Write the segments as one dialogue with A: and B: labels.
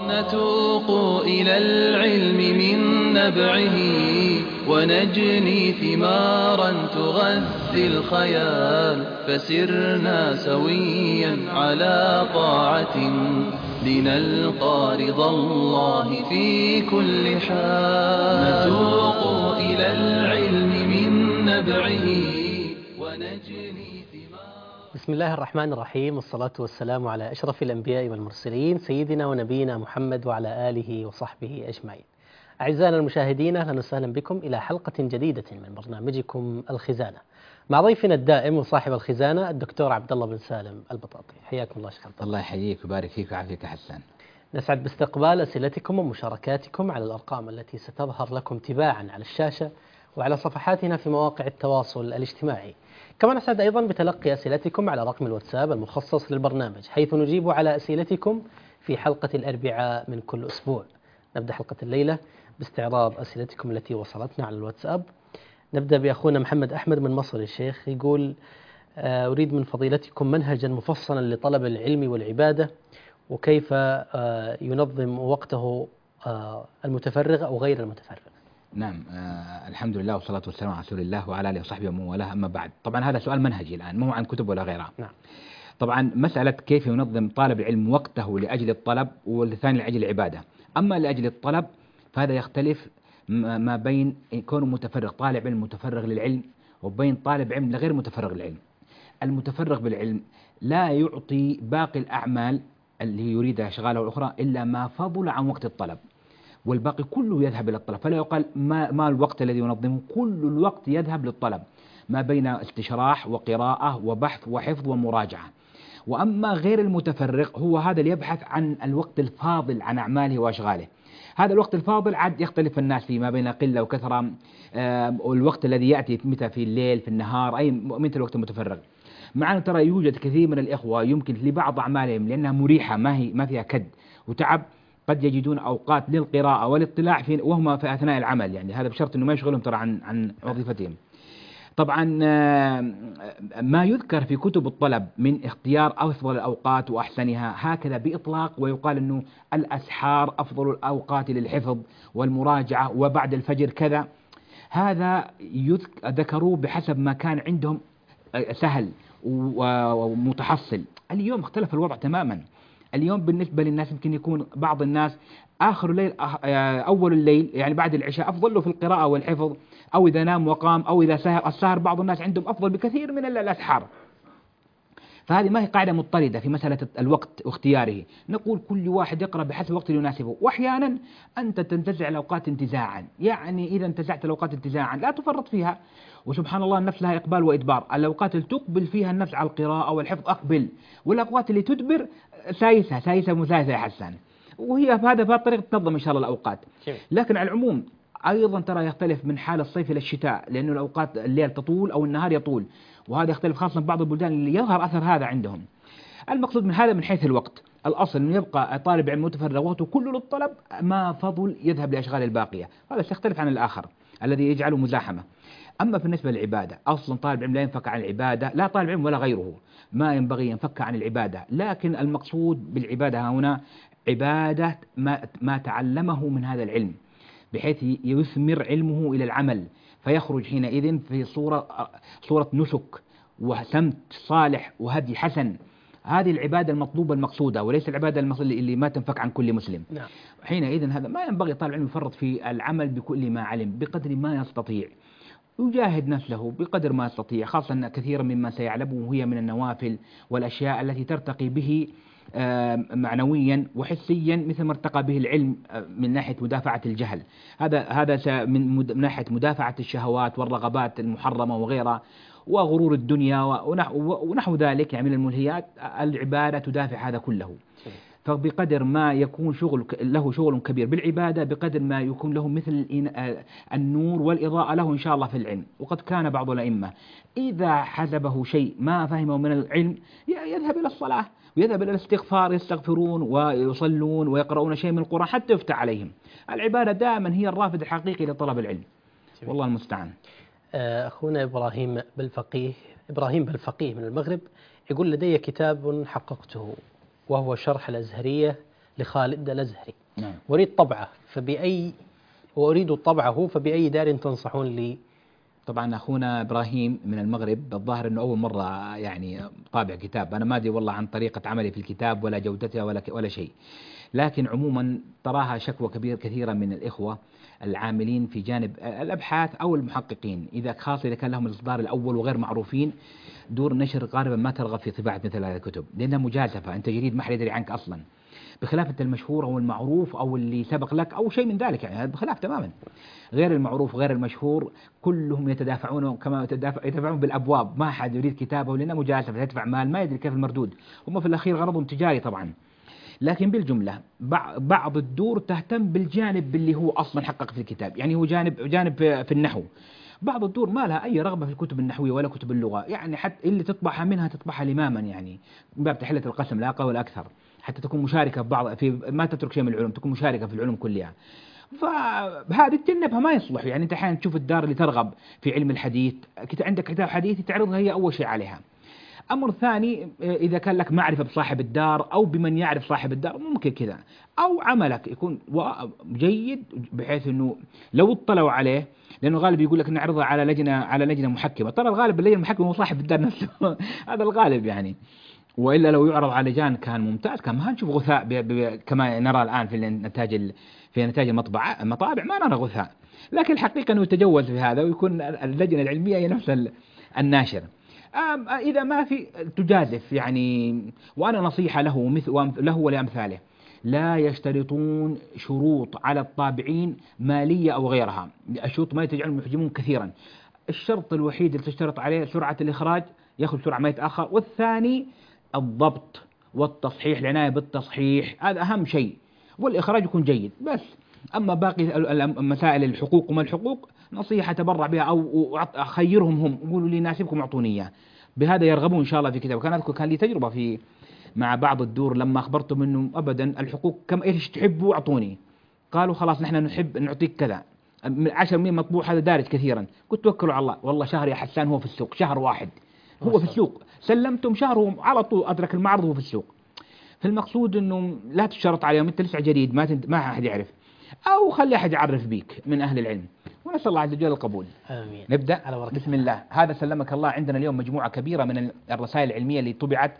A: نتوق إلى العلم من نبعه ونجني ثمارا تغذي الخيال، فسرنا سويا على طاعة لنلقى رضا الله في كل حال. نتوق إلى العلم من نبعه ونجني ثمارا.
B: بسم الله الرحمن الرحيم، والصلاة والسلام على أشرف الأنبياء والمرسلين سيدنا ونبينا محمد وعلى آله وصحبه أجمعين. أعزائنا المشاهدين، أهلا وسهلا بكم إلى حلقة جديدة من برنامجكم الخزانة مع ضيفنا الدائم وصاحب الخزانة الدكتور عبد الله بن سالم البطاطي. حياكم الله شيخ عبد الله.
C: الله يحييك ويبارك فيك ويعافيك حسان.
B: نسعد باستقبال أسئلتكم ومشاركاتكم على الأرقام التي ستظهر لكم تباعا على الشاشة وعلى صفحاتنا في مواقع التواصل الاجتماعي. كما نسعد أيضا بتلقي أسئلتكم على رقم الواتساب المخصص للبرنامج، حيث نجيب على أسئلتكم في حلقة الأربعاء من كل أسبوع. نبدأ حلقة الليلة باستعراض أسئلتكم التي وصلتنا على الواتساب. نبدأ بأخونا محمد أحمد من مصر. الشيخ يقول: أريد من فضيلتكم منهجا مفصلا لطلب العلم والعبادة، وكيف ينظم وقته المتفرغ أو غير المتفرغ.
C: نعم، الحمد لله والصلاة والسلام على رسول الله وعلى آله وصحبه ومن والاه، أما بعد. طبعا هذا سؤال منهجي الآن، مو عن كتب ولا غيرها.
B: نعم.
C: طبعا مسألة كيف ينظم طالب العلم وقته لأجل الطلب والثاني لأجل العبادة. أما لأجل الطلب فهذا يختلف ما بين كونه متفرغ، طالب علم متفرغ للعلم، وبين طالب علم غير متفرغ للعلم. المتفرغ بالعلم لا يعطي باقي الأعمال اللي يريدها أشغاله الأخرى إلا ما فضل عن وقت الطلب، والباقي كله يذهب إلى الطلب. فلا يقال ما الوقت الذي ينظمه، كل الوقت يذهب للطلب، ما بين استشراح وقراءة وبحث وحفظ ومراجعة. وأما غير المتفرغ هو هذا اللي يبحث عن الوقت الفاضل عن أعماله وأشغاله. هذا الوقت الفاضل عاد يختلف الناس فيه ما بين قلة وكثرة، والوقت الذي يأتي متى، في الليل، في النهار، أي متى الوقت المتفرغ. مع أن ترى يوجد كثير من الإخوة يمكن لبعض أعمالهم لأنها مريحة، ما فيها كد وتعب، قد يجدون أوقات للقراءة والاطلاع وهم في أثناء العمل، يعني هذا بشرط أنه ما يشغلهم ترى عن وظيفتهم. طبعا ما يذكر في كتب الطلب من اختيار أفضل الأوقات وأحسنها هكذا بإطلاق، ويقال أنه الأسحار أفضل الأوقات للحفظ والمراجعة وبعد الفجر كذا، هذا ذكروه بحسب ما كان عندهم سهل ومتحصل. اليوم اختلف الوضع تماما. اليوم بالنسبة للناس يمكن يكون بعض الناس آخر الليل أول الليل، يعني بعد العشاء، أفضل له في القراءة والحفظ، أو إذا نام وقام، أو إذا سهر. السهر بعض الناس عندهم أفضل بكثير من الأسحار. فهذه ما هي قاعدة مضطردة في مسألة الوقت واختياره. نقول كل واحد يقرأ بحسب الوقت اللي يناسبه، وأحيانا أنت تنتزع الأوقات انتزاعا، يعني إذا انتزعت الأوقات انتزاعا لا تفرط فيها. وسبحان الله النفس لها إقبال وإدبار. الأوقات اللي تقبل فيها النفس على القراءة والحفظ أقبل، والأوقات اللي تدبر سايسة مسايسة يا حسان. وهي بهذا الطريقة تنظم إن شاء الله الأوقات. لكن على العموم أيضا ترى يختلف من حال الصيف إلى الشتاء، لأنه الأوقات الليل تطول أو النهار يطول، وهذا يختلف خاصة بعض البلدان اللي يظهر أثر هذا عندهم. المقصود من هذا من حيث الوقت، الأصل أنه يبقى طالب علم متفرغ وقته كله للطلب، ما فضل يذهب لأشغال الباقية. هذا سيختلف عن الآخر الذي يجعله مزاحمة. أما بالنسبة للعبادة، أصلا طالب علم لا ينفك عن العبادة، لا طالب علم ولا غيره ما ينبغي ينفك عن العبادة. لكن المقصود بالعبادة هنا عبادة ما تعلمه من هذا العلم، بحيث يثمر علمه إلى العمل، فيخرج حينئذ في صورة نسك وسمت صالح وهدي حسن. هذه العبادة المطلوبة المقصودة، وليس العبادة اللي ما تنفك عن كل مسلم.
B: نعم.
C: حينئذ هذا ما ينبغي طالب العلم يفرط في العمل بكل ما علم، بقدر ما يستطيع يجاهد نفسه بقدر ما يستطيع، خاصة أن كثيرا مما سيعلمه هي من النوافل والأشياء التي ترتقي به معنويا وحسيا، مثل ما ارتقى به العلم من ناحية مدافعة الجهل. هذا من ناحية مدافعة الشهوات والرغبات المحرمة وغيرها، وغرور الدنيا ونحو ذلك، يعني من الملهيات. العبادة تدافع هذا كله. فبقدر ما يكون له شغل كبير بالعبادة، بقدر ما يكون له مثل النور والإضاءة له إن شاء الله في العلم. وقد كان بعض الأئمة إذا حزبه شيء ما فهمه من العلم يذهب إلى الصلاة ويذهب إلى الاستغفار، يستغفرون ويصلون ويقرؤون شيء من القرآن حتى يفتح عليهم. العبادة دائما هي الرافد الحقيقي لطلب العلم، والله المستعان.
B: أخونا إبراهيم بالفقيه من المغرب يقول: لدي كتاب حققته وهو شرح الأزهرية لخالد الأزهري
C: نعم.
B: أريد طبعه وأريد طبعه، فبأي دار تنصحون لي؟
C: طبعا أخونا إبراهيم من المغرب الظاهر أنه أول مرة يعني طابع كتاب، أنا ما أدري والله عن طريقة عملي في الكتاب ولا جودتها ولا شيء، لكن عموما تراها شكوى كثيرة من الإخوة العاملين في جانب الأبحاث أو المحققين، خاصة إذا كان لهم الإصدار الأول وغير معروفين، دور النشر غالبا ما ترغب في طباعة مثل هذه الكتب لأنها مجازفة، أنت جديد ما حد يدري عنك أصلا، بخلاف أنت المشهور أو المعروف أو اللي سبق لك أو شيء من ذلك، يعني هذا بخلاف تماما. غير المعروف غير المشهور كلهم يتدافعون كما يتدافعون بالأبواب، ما حد يريد كتابه لأنه مجازفة، يدفع مال ما يدري كيف المردود، هم في الأخير غرضهم تجاري طبعا. لكن بالجملة بعض الدور تهتم بالجانب اللي هو أصلا حقق في الكتاب، يعني هو جانب في النحو. بعض الدور ما لها أي رغبة في الكتب النحوية ولا كتب اللغة، يعني حتى اللي تطبعها منها تطبعها لماما، يعني من باب تحلة القسم لا أقل ولا أكثر، حتى تكون مشاركة في ما تترك شيء من العلوم، تكون مشاركة في العلوم كلها. فهذه تجنبها ما يصلح، يعني أنت أحيانا تشوف الدار اللي ترغب في علم الحديث عندك كتاب حديثي تعرضها هي أول شيء عليها. أمر ثاني إذا كان لك معرفة بصاحب الدار أو بمن يعرف صاحب الدار ممكن كذا، أو عملك يكون جيد بحيث أنه لو اطلعوا عليه، لأنه غالب يقول لك نعرضها على لجنة محكمة، ترى الغالب اللجنة المحكمة هو صاحب الدار نفسه هذا الغالب يعني، وإلا لو يعرض على لجان كان ممتاز، كان ما نشوف غثاء كما نرى الآن في نتاج المطابع ما نرى غثاء، لكن الحقيقة أنه يتجوز في هذا ويكون اللجنة العلمية هي نفس الناشر. إذا ما في تجازف يعني، وأنا نصيحة له ولأمثاله لا يشترطون شروط على الطابعين مالية أو غيرها، الشروط ما تجعلهم يحجمون كثيرا، الشرط الوحيد اللي تشترط عليه سرعة الإخراج، يأخذ سرعة ما يتأخر، والثاني الضبط والتصحيح، العناية بالتصحيح هذا أهم شيء، والإخراج يكون جيد بس. أما باقي مسائل الحقوق وما الحقوق نصيحة تبرع بها أو أخيرهم هم، قولوا لي يناسبكم أعطوني إياه، بهذا يرغبون إن شاء الله في كتاب. وكان أذكر كان لي تجربة مع بعض الدور لما أخبرتهم إنه أبدا الحقوق كم إيش تحبوا أعطوني، قالوا خلاص نحن نحب نعطيك كذا 10 مليون مطبوع، هذا دارج كثيرا، قلت توكلوا على الله، والله شهر يا حسان هو في السوق، شهر واحد هو في السوق، سلمتم شهر على طول أدرك المعرض وهو في السوق. فالمقصود إنه لا تشترط عليهم، أنت لسه جديد ما أحد يعرف، أو خلي أحد يعرف بيك من أهل العلم، ونسأل الله عز وجل القبول.
B: آمين.
C: نبدأ بسم الله. هذا سلمك الله عندنا اليوم مجموعة كبيرة من الرسائل العلمية اللي طبعت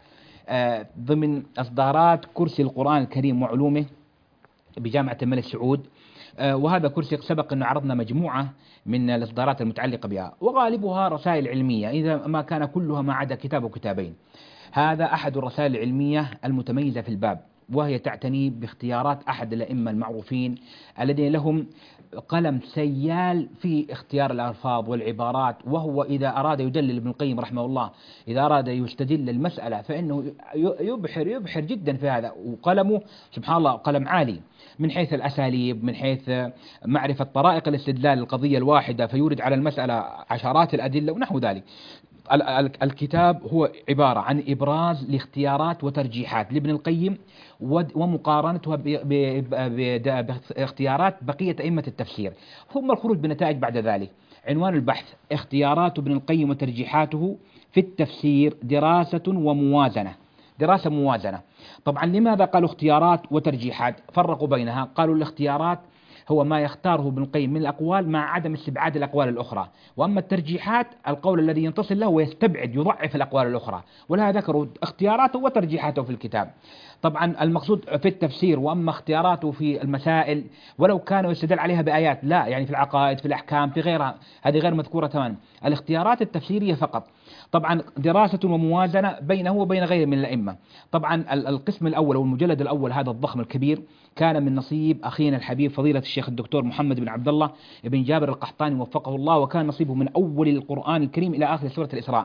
C: ضمن إصدارات كرسي القرآن الكريم وعلومه بجامعة الملك سعود، وهذا كرسي سبق أنه عرضنا مجموعة من الإصدارات المتعلقة بها، وغالبها رسائل علمية إذا ما كان كلها ما عدا كتاب وكتابين. هذا أحد الرسائل العلمية المتميزة في الباب، وهي تعتني باختيارات أحد الأئمة المعروفين الذين لهم قلم سيال في اختيار الألفاظ والعبارات، وهو إذا أراد يدلل ابن القيم رحمه الله، إذا أراد يستدل المسألة فإنه يبحر جدا في هذا، وقلمه سبحان الله قلم عالي من حيث الأساليب، من حيث معرفة طرائق الاستدلال القضية الواحدة، فيورد على المسألة عشرات الأدلة ونحو ذلك. الكتاب هو عبارة عن إبراز لاختيارات وترجيحات لابن القيم ومقارنتها باختيارات بقية أئمة التفسير، ثم الخروج بنتائج بعد ذلك. عنوان البحث: اختيارات ابن القيم وترجيحاته في التفسير دراسة وموازنة. دراسة موازنة. طبعا لماذا قالوا اختيارات وترجيحات؟ فرقوا بينها، قالوا الاختيارات هو ما يختاره ابن القيم من الأقوال مع عدم استبعاد الأقوال الأخرى، وأما الترجيحات القول الذي ينتصل له ويستبعد يضعف الأقوال الأخرى، ولهذا ذكروا اختياراته وترجيحاته في الكتاب. طبعا المقصود في التفسير، وأما اختياراته في المسائل ولو كانوا يستدل عليها بآيات لا، يعني في العقائد في الأحكام في غيرها، هذه غير مذكورة تماما، الاختيارات التفسيرية فقط. طبعا دراسة وموازنة بينه وبين غيره من الأئمة. طبعا القسم الأول أو المجلد الأول هذا الضخم الكبير كان من نصيب أخينا الحبيب فضيلة الشيخ الدكتور محمد بن عبد الله بن جابر القحطاني وفقه الله، وكان نصيبه من أول القرآن الكريم إلى آخر سورة الإسراء.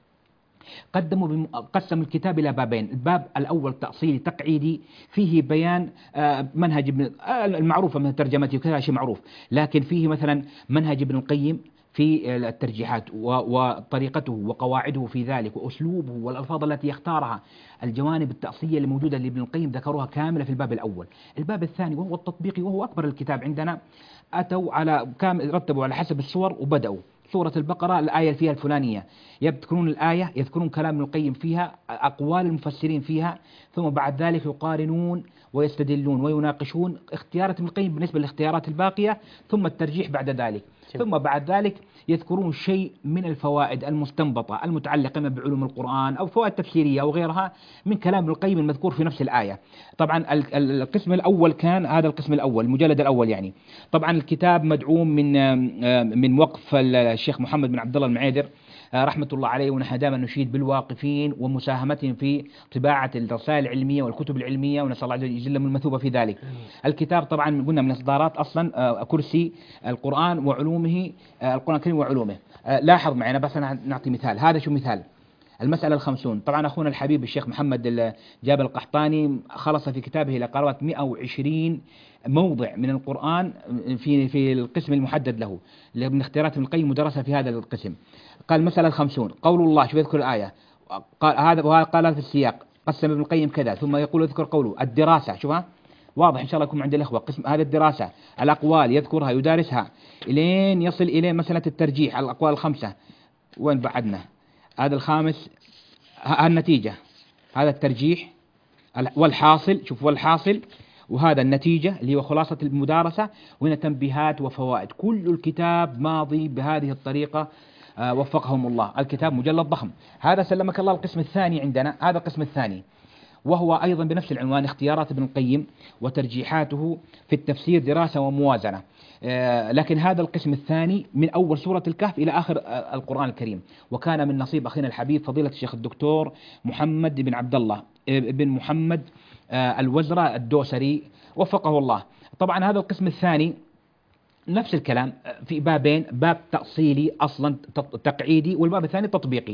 C: قسموا الكتاب إلى بابين، الباب الأول تأصيلي تقعيدي فيه بيان منهج ابن المعروفة من ترجمته وكذا شيء معروف، لكن فيه مثلا منهج ابن القيم في الترجيحات وطريقته وقواعده في ذلك وأسلوبه والألفاظ التي يختارها. الجوانب التأصيلية اللي موجودة لابن القيم ذكروها كاملة في الباب الأول. الباب الثاني وهو التطبيقي وهو أكبر الكتاب عندنا، أتوا على رتبوا على حسب الصور وبدأوا سورة البقرة الآية فيها الفلانية، يذكرون الآية، يذكرون كلام ابن القيم فيها، أقوال المفسرين فيها، ثم بعد ذلك يقارنون ويستدلون ويناقشون اختيارات ابن القيم بالنسبة للاختيارات الباقية، ثم الترجيح بعد ذلك. ثم بعد ذلك يذكرون شيء من الفوائد المستنبطة المتعلقة بعلوم القرآن أو فوائد تفسيرية أو غيرها من كلام ابن القيم المذكور في نفس الآية. طبعا القسم الأول كان هذا القسم الأول، المجلد الأول يعني. طبعا الكتاب مدعوم من وقف الشيخ محمد بن عبد الله المعيدر رحمة الله عليه، ونحن دائما نشيد بالواقفين ومساهمتهم في طباعة الرسائل العلمية والكتب العلمية، ونسأل الله عز وجل من المثوبة في ذلك. الكتاب طبعا قلنا من إصدارات أصلا كرسي القرآن وعلومه، القرآن الكريم وعلومه. لاحظ معنا بس أنا نعطي مثال، هذا شو مثال؟ المسألة 50. طبعا أخونا الحبيب الشيخ محمد جابر القحطاني خلص في كتابه إلى قرابة 120 موضع من القرآن في القسم المحدد له من اختيارات ابن القيم مدرسة في هذا القسم. قال المسألة 50 قول الله، شوف يذكر الآية، قال في السياق قسم ابن القيم كذا، ثم يقول يذكر قوله الدراسة، شوفها واضح إن شاء الله يكون عند الإخوة. قسم هذا الدراسة، الأقوال يذكرها يدارسها إلين يصل إلى مسألة الترجيح، الأقوال الخمسة. وين بعدنا؟ هذا الخامس، النتيجة، هذا الترجيح والحاصل، شوف والحاصل، وهذا النتيجة اللي هو خلاصة المدارسة، وهنا تنبيهات وفوائد. كل الكتاب ماضي بهذه الطريقة وفقهم الله. الكتاب مجلد ضخم. هذا سلمك الله القسم الثاني عندنا، هذا القسم الثاني، وهو أيضا بنفس العنوان اختيارات ابن القيم وترجيحاته في التفسير دراسة وموازنة. لكن هذا القسم الثاني من أول سورة الكهف إلى آخر القرآن الكريم، وكان من نصيب أخينا الحبيب فضيلة الشيخ الدكتور محمد بن عبد الله بن محمد الوزرة الدوسري وفقه الله. طبعا هذا القسم الثاني نفس الكلام في بابين، باب تأصيلي أصلا تقعيدي، والباب الثاني تطبيقي.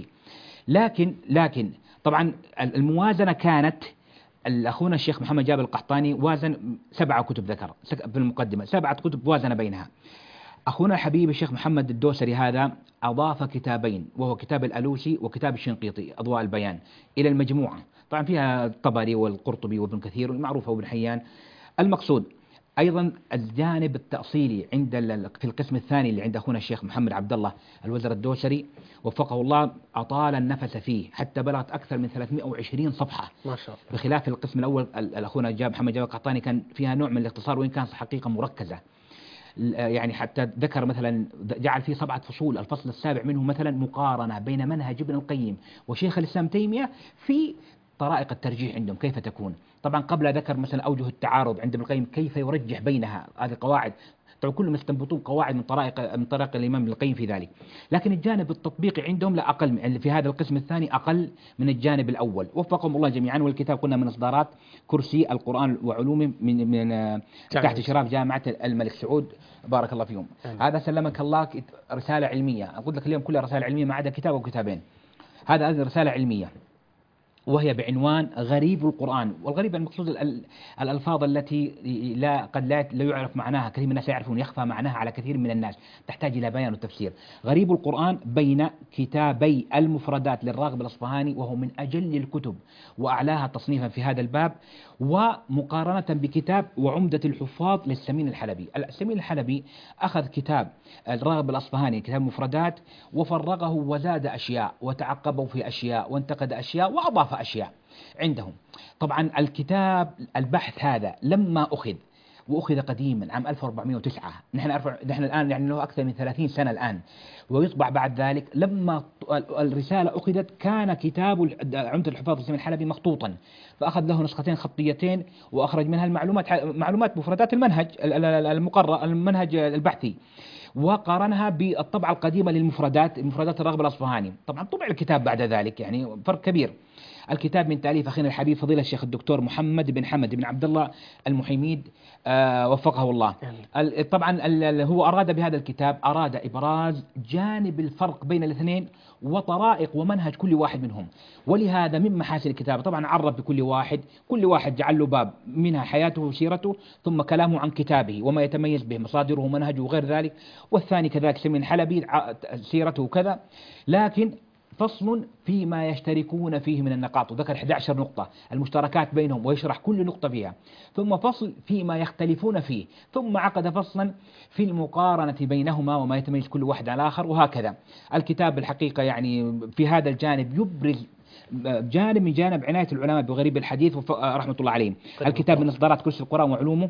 C: لكن طبعا الموازنة كانت أخونا الشيخ محمد جابر القحطاني وازن 7 كتب، ذكر في المقدمة 7 كتب وازن بينها. أخونا الحبيب الشيخ محمد الدوسري هذا أضاف كتابين، وهو كتاب الألوسي وكتاب الشنقيطي أضواء البيان إلى المجموعة. طبعا فيها الطبري والقرطبي وابن كثير والمعروفة وابن حيان. المقصود أيضا الجانب التأصيلي في القسم الثاني اللي عند أخونا الشيخ محمد عبد الله الوزر الدوسري وفقه الله، أطال النفس فيه حتى بلغت أكثر من 320 صفحة ما شاء الله، بخلاف القسم الأول الأخونا محمد جابر القحطاني كان فيها نوع من الاختصار، وإن كان حقيقة مركزة. يعني حتى ذكر مثلا جعل فيه 7 فصول، الفصل السابع منه مثلا مقارنة بين منهج ابن القيم وشيخ الإسلام تيمية في طرائق الترجيح عندهم كيف تكون. طبعا قبل ذكر مثلا أوجه التعارض عند ابن القيم كيف يرجح بينها، هذه قواعد طبعا كلهم يستنبطون قواعد من طريق الإمام ابن القيم في ذلك. لكن الجانب التطبيقي عندهم لا أقل يعني في هذا القسم الثاني أقل من الجانب الأول، وفقهم الله جميعا. والكتاب قلنا من إصدارات كرسي القرآن وعلومه من تحت إشراف جامعة الملك سعود، بارك الله فيهم. هذا سلمك الله رسالة علمية، أقول لك اليوم كلها رسالة علمية ما عدا كتاب وكتابين. هذا رسالة علمية وهي بعنوان غريب القرآن. والغريب المقصود الألفاظ التي قد لا يعرف معناها، كثير من الناس يعرفون، يخفى معناها على كثير من الناس، تحتاج إلى بيان وتفسير. غريب القرآن بين كتابي المفردات للراغب الأصفهاني، وهو من أجل الكتب وأعلاها تصنيفا في هذا الباب، ومقارنة بكتاب وعمدة الحفاظ للسمين الحلبي. السمين الحلبي أخذ كتاب الراغب الأصفهاني كتاب مفردات وفرغه وزاد أشياء وتعقبه في أشياء وانتقد أشياء وأضاف أشياء عندهم. طبعا الكتاب البحث هذا لما وأخذ قديما عام 1409، نحن الآن يعني له أكثر من 30 سنة الآن، ويطبع بعد ذلك. لما الرسالة أخذت كان كتاب عمدة الحفاظ للسمين الحلبي مخطوطا، فأخذ له نسختين خطيتين وأخرج منها معلومات مفردات المنهج المقرر، المنهج البحثي، وقارنها بالطبعة القديمة مفردات الراغب الأصفهاني. طبعا طبع الكتاب بعد ذلك، يعني فرق كبير. الكتاب من تأليف أخينا الحبيب فضيلة الشيخ الدكتور محمد بن حمد بن عبد الله المحيميد وفقه الله. طبعا هو أراد بهذا الكتاب إبراز جانب الفرق بين الاثنين وطرائق ومنهج كل واحد منهم. ولهذا من محاسن الكتاب طبعا عرف بكل واحد جعل له باب، منها حياته وسيرته، ثم كلامه عن كتابه وما يتميز به، مصادره ومنهجه وغير ذلك، والثاني كذلك سمين الحلبي سيرته وكذا. لكن فصل فيما يشتركون فيه من النقاط، وذكر 11 نقطة المشتركات بينهم ويشرح كل نقطة فيها. ثم فصل فيما يختلفون فيه، ثم عقد فصلا في المقارنة بينهما وما يتميز كل واحد على الآخر، وهكذا. الكتاب بالحقيقة يعني في هذا الجانب يبرز جانب من جانب عناية العلماء بغريب الحديث رحمة الله عليهم. الكتاب من إصدارات كرسي القرآن وعلومه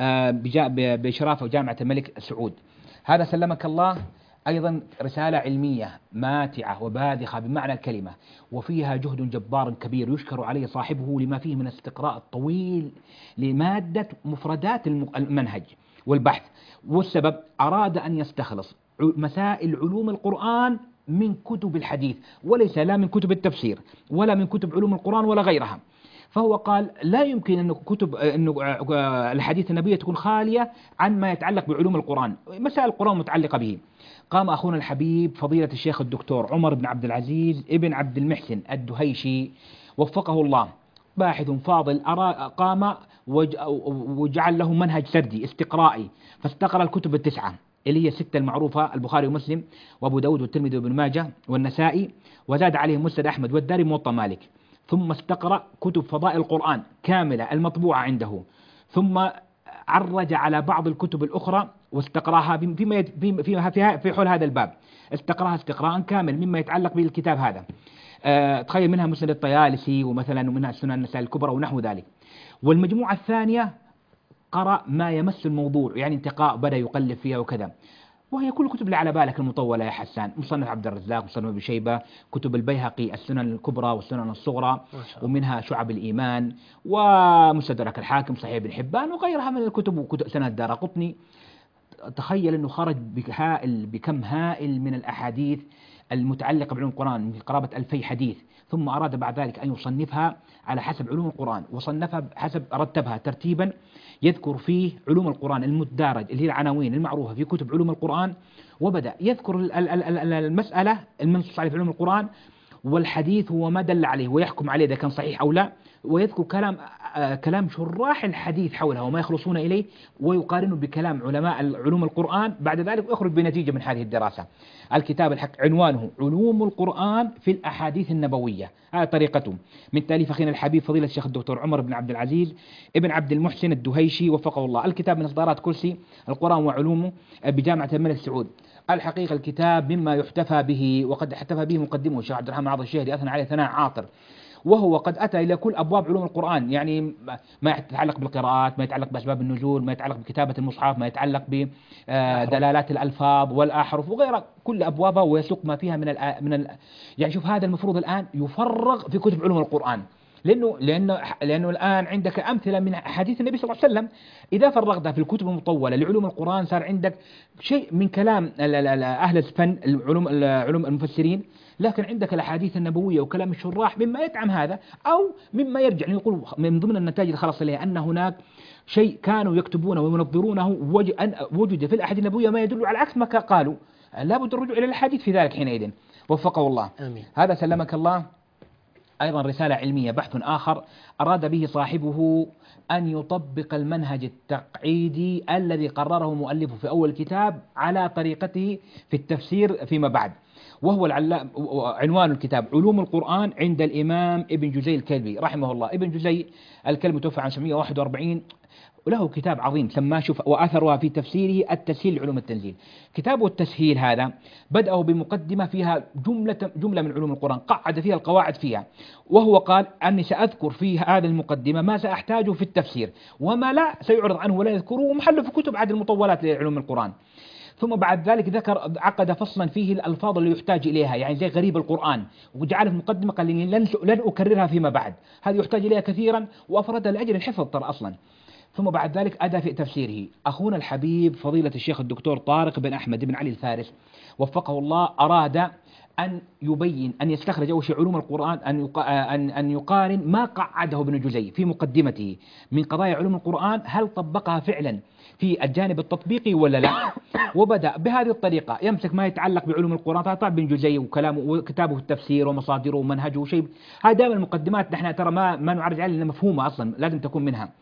C: بإشراف جامعة الملك سعود. هذا سلمك الله أيضا رسالة علمية ماتعة وباذخة بمعنى الكلمة، وفيها جهد جبار كبير يشكر عليه صاحبه لما فيه من استقراء الطويل لمادة مفردات المنهج والبحث. والسبب أراد أن يستخلص مسائل علوم القرآن من كتب الحديث، وليس لا من كتب التفسير ولا من كتب علوم القرآن ولا غيرها. فهو قال لا يمكن أن كتب الحديث النبوي تكون خالية عن ما يتعلق بعلوم القرآن، مسائل القرآن متعلقة به. قام أخونا الحبيب فضيلة الشيخ الدكتور عمر بن عبد العزيز ابن عبد المحسن الدهيشي وفقه الله، باحث فاضل، قام وجعل له منهج سردي استقرائي، فاستقرأ الكتب التسعة اللي هي الستة المعروفة: البخاري ومسلم وأبو داود والترمذي وابن ماجه والنسائي، وزاد عليهم مسند أحمد والدارمي وموطأ مالك. ثم استقرأ كتب فضائل القرآن كاملة المطبوعة عنده، ثم عرج على بعض الكتب الأخرى واستقراها في حول هذا الباب، استقراها استقراء كامل مما يتعلق بالكتاب هذا. تخيل منها مسند الطيالسي ومثلا ومنها السنن النسائي الكبرى ونحو ذلك. والمجموعة الثانية قرأ ما يمس الموضوع، يعني انتقاء بدأ يقلب فيها وكذا، وهي كل كتب اللي على بالك المطولة يا حسان: مصنف عبد الرزاق، مصنف ابن شيبة، كتب البيهقي، السنن الكبرى والسنن الصغرى، ومنها شعب الإيمان، ومستدرك الحاكم، صحيح ابن حبان، وغيرها من الكتب، وكتب سنن الدارقطني. تخيل أنه خرج بكم هائل من الأحاديث المتعلقة بعلوم القرآن، من قرابة 2000 حديث. ثم أراد بعد ذلك أن يصنفها على حسب علوم القرآن، وصنفها رتبها ترتيبا يذكر فيه علوم القرآن المدارج اللي هي العناوين المعروفة في كتب علوم القرآن، وبدأ يذكر المسألة المنصوص عليه في علوم القرآن والحديث وما دل عليه ويحكم عليه إذا كان صحيح أو لا، ويذكر كلام شراح الحديث حولها وما يخلصون إليه، ويقارنه بكلام علماء علوم القرآن. بعد ذلك يخرج بنتيجة من هذه الدراسة. الكتاب الحق عنوانه علوم القرآن في الأحاديث النبوية، هذه طريقته، من تأليف أخينا الحبيب فضيلة الشيخ الدكتور عمر بن عبد العزيز ابن عبد المحسن الدهيشي وفقه الله. الكتاب من إصدارات كرسي القرآن وعلومه بجامعة الملك سعود. الحقيقة الكتاب مما يحتفى به، وقد احتفى به مقدمه الشيخ عبد الرحمن عاض الشهري، أثنى عليه ثناء عاطر، وهو قد أتى إلى كل أبواب علوم القرآن، يعني ما يتعلق بالقراءات، ما يتعلق بأسباب النزول، ما يتعلق بكتابة المصحف، ما يتعلق بدلالات الألفاظ والأحرف وغيرها، كل أبوابها، ويسوق ما فيها يعني شوف، هذا المفروض الآن يفرغ في كتب علوم القرآن، لأنه الآن عندك أمثلة من حديث النبي صلى الله عليه وسلم. إذا فرغتها في الكتب المطولة لعلوم القرآن صار عندك شيء من كلام أهل الفن، علوم المفسرين، لكن عندك الأحاديث النبوية وكلام الشراح مما يدعم هذا، أو مما يرجع يقول من ضمن النتائج اللي خلص إليها أن هناك شيء كانوا يكتبونه وينظرونه وجد في الأحاديث النبوية ما يدل على عكس ما قالوا، لا بد الرجوع إلى الحديث في ذلك حينئذ. وفقه الله.
B: آمين.
C: هذا سلمك الله أيضا رسالة علمية، بحث آخر أراد به صاحبه أن يطبق المنهج التقعيدي الذي قرره مؤلفه في أول كتاب على طريقته في التفسير فيما بعد، وهو عنوان الكتاب علوم القرآن عند الإمام ابن جزي الكلبي رحمه الله. ابن جزي الكلبي توفى عام 741، وله كتاب عظيم سماه وأثرها في تفسيره التسهيل لعلوم التنزيل. كتابه التسهيل هذا بدأه بمقدمة فيها جملة من علوم القرآن، قعد فيها القواعد فيها، وهو قال أني سأذكر في هذه المقدمة ما سأحتاجه في التفسير، وما لا سيعرض عنه ولا يذكره، ومحله في كتب عدد المطولات لعلوم القرآن. ثم بعد ذلك عقد فصلا فيه الألفاظ اللي يحتاج إليها، يعني زي غريب القرآن، وجعله في مقدمة قال لن أكررها فيما بعد، هذه يحتاج إليها كثيرا، وأفردها لأجل الحفظ ترى أصلا. ثم بعد ذلك أدى في تفسيره أخونا الحبيب فضيلة الشيخ الدكتور طارق بن أحمد بن علي الفارس وفقه الله، أراد أن يبين، أن يستخرج أول شيء علوم القرآن، أن يقارن ما قعده ابن جزي في مقدمته من قضايا علوم القرآن، هل طبقها فعلا في الجانب التطبيقي ولا لا. وبدأ بهذه الطريقة يمسك ما يتعلق بعلوم القرآن، طبعا ابن جزي وكلامه وكتابه التفسير ومصادره ومنهجه شيء، هذا دائما المقدمات نحن ترى ما نعرج عليها مفهومة أصلا، لازم تكون منها.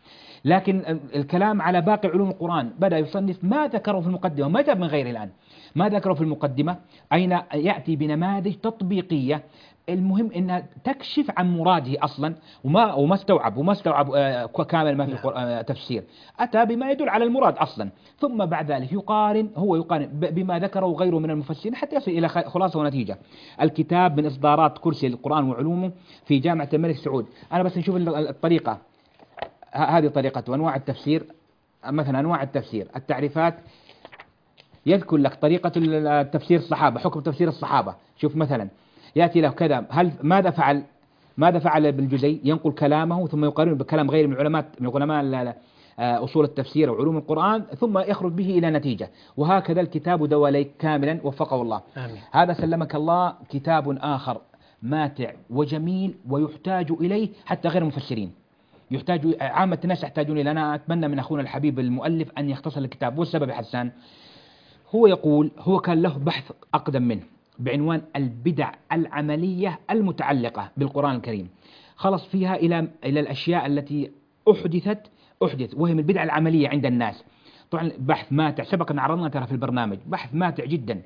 C: لكن الكلام على باقي علوم القرآن بدأ يصنف ما ذكره في المقدمة، ما جاب من غيره الآن، ما ذكره في المقدمة، أين يأتي بنماذج تطبيقية المهم انها تكشف عن مراده اصلا، وما استوعب كامل ما في تفسير، اتى بما يدل على المراد اصلا، ثم بعد ذلك يقارن بما ذكره غيره من المفسرين حتى يصل الى خلاصه ونتيجه. الكتاب من اصدارات كرسي القرآن وعلومه في جامعة الملك سعود. انا بس نشوف الطريقه، هذه طريقته، انواع التفسير، مثلا انواع التفسير، التعريفات، يذكر لك طريقه التفسير الصحابه، حكم تفسير الصحابه. شوف مثلا يأتي له كذا، ماذا فعل ابن الجزي؟ ينقل كلامه ثم يقارنه بكلام غير من علماء أصول التفسير وعلوم القرآن، ثم يخرج به إلى نتيجة. وهكذا الكتاب دواليك كاملا وفقه الله.
B: آمين.
C: هذا سلمك الله كتاب آخر ماتع وجميل ويحتاج إليه حتى غير المفسرين، يحتاج عامة الناس يحتاجون إليه. أنا أتمنى من أخونا الحبيب المؤلف أن يختصر الكتاب. والسبب حسان هو يقول هو كان له بحث أقدم منه بعنوان البدع العملية المتعلقة بالقرآن الكريم، خلص فيها إلى الأشياء التي أحدث وهي من البدع العملية عند الناس. طبعا بحث ماتع، سبق أن عرضنا ترى في البرنامج، بحث ماتع جدا.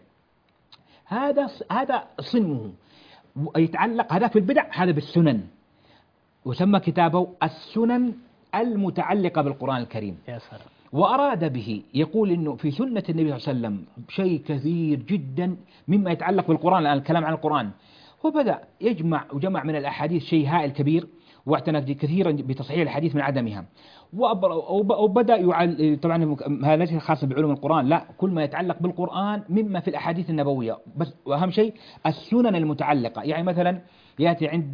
C: هذا صنه يتعلق، هذا في البدع، هذا بالسنن، وسمى كتابه السنن المتعلقة بالقرآن الكريم.
B: يا سلام.
C: وأراد به يقول إنه في سنة النبي صلى الله عليه وسلم شيء كثير جدا مما يتعلق بالقرآن، الآن الكلام عن القرآن. وبدأ وجمع من الأحاديث شيء هائل كبير، واعتنى كثيرا بتصحيح الحديث من عدمها. وبدأ طبعا هذا ليس خاص بعلوم القرآن، لا، كل ما يتعلق بالقرآن مما في الأحاديث النبوية، بس وأهم شيء السنن المتعلقة. يعني مثلا يأتي عند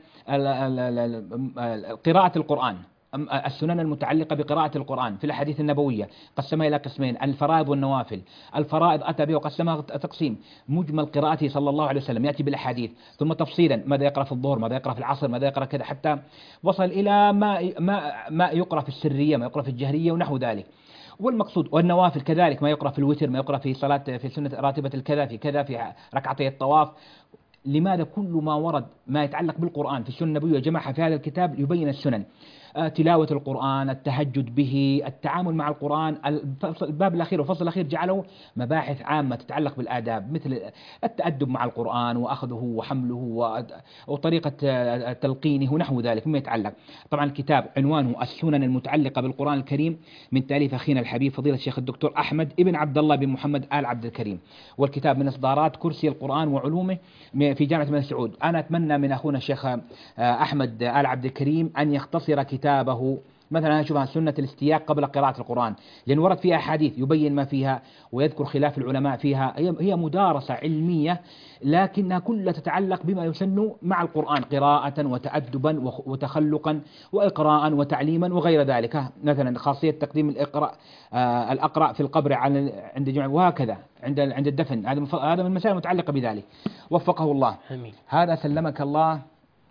C: قراءة القرآن، السنن المتعلقة بقراءة القرآن في الأحاديث النبوية قسمها إلى قسمين: الفرائض والنوافل. الفرائض أتى به وقسمها تقسيم مجمل قراءته صلى الله عليه وسلم، يأتي بالأحاديث، ثم تفصيلا ماذا يقرأ في الظهر، ماذا يقرأ في العصر، ماذا يقرأ كذا، حتى وصل إلى ما يقرأ في السرية، ما يقرأ في الجهرية ونحو ذلك. والمقصود والنوافل كذلك، ما يقرأ في الوتر، ما يقرأ في صلاة في سنة راتبة الكذا، في كذا، في ركعتي الطواف. لماذا كل ما ورد ما يتعلق بالقرآن في السنة النبوية جمعها في هذا الكتاب يبين السنن، تلاوة القرآن، التهجد به، التعامل مع القرآن. الباب الأخير والفصل الأخير جعله مباحث عامة تتعلق بالآداب، مثل التأدب مع القرآن وأخذه وحمله وطريقة تلقينه ونحو ذلك مما يتعلق. طبعا الكتاب عنوانه السنن المتعلقة بالقرآن الكريم، من تأليف أخينا الحبيب فضيلة الشيخ الدكتور أحمد ابن عبد الله بن محمد آل عبد الكريم، والكتاب من إصدارات كرسي القرآن وعلومه في جامعة الملك سعود. أنا أتمنى من أخونا الشيخ أحمد آل عبد الكريم أن يختصر كتابه. مثلا نشوفها سنة الاستياق قبل قراءة القرآن، لأن ورد فيها أحاديث يبين ما فيها ويذكر خلاف العلماء فيها. هي مدارسة علمية لكنها كلها تتعلق بما يسن مع القرآن قراءة وتأدبا وتخلقا وإقراء وتعليما وغير ذلك. مثلا خاصية تقديم الأقرأ في القبر عند جمع، وهكذا عند الدفن. هذا من المسائل المتعلقة بذلك، وفقه الله.
B: آمين.
C: هذا سلمك الله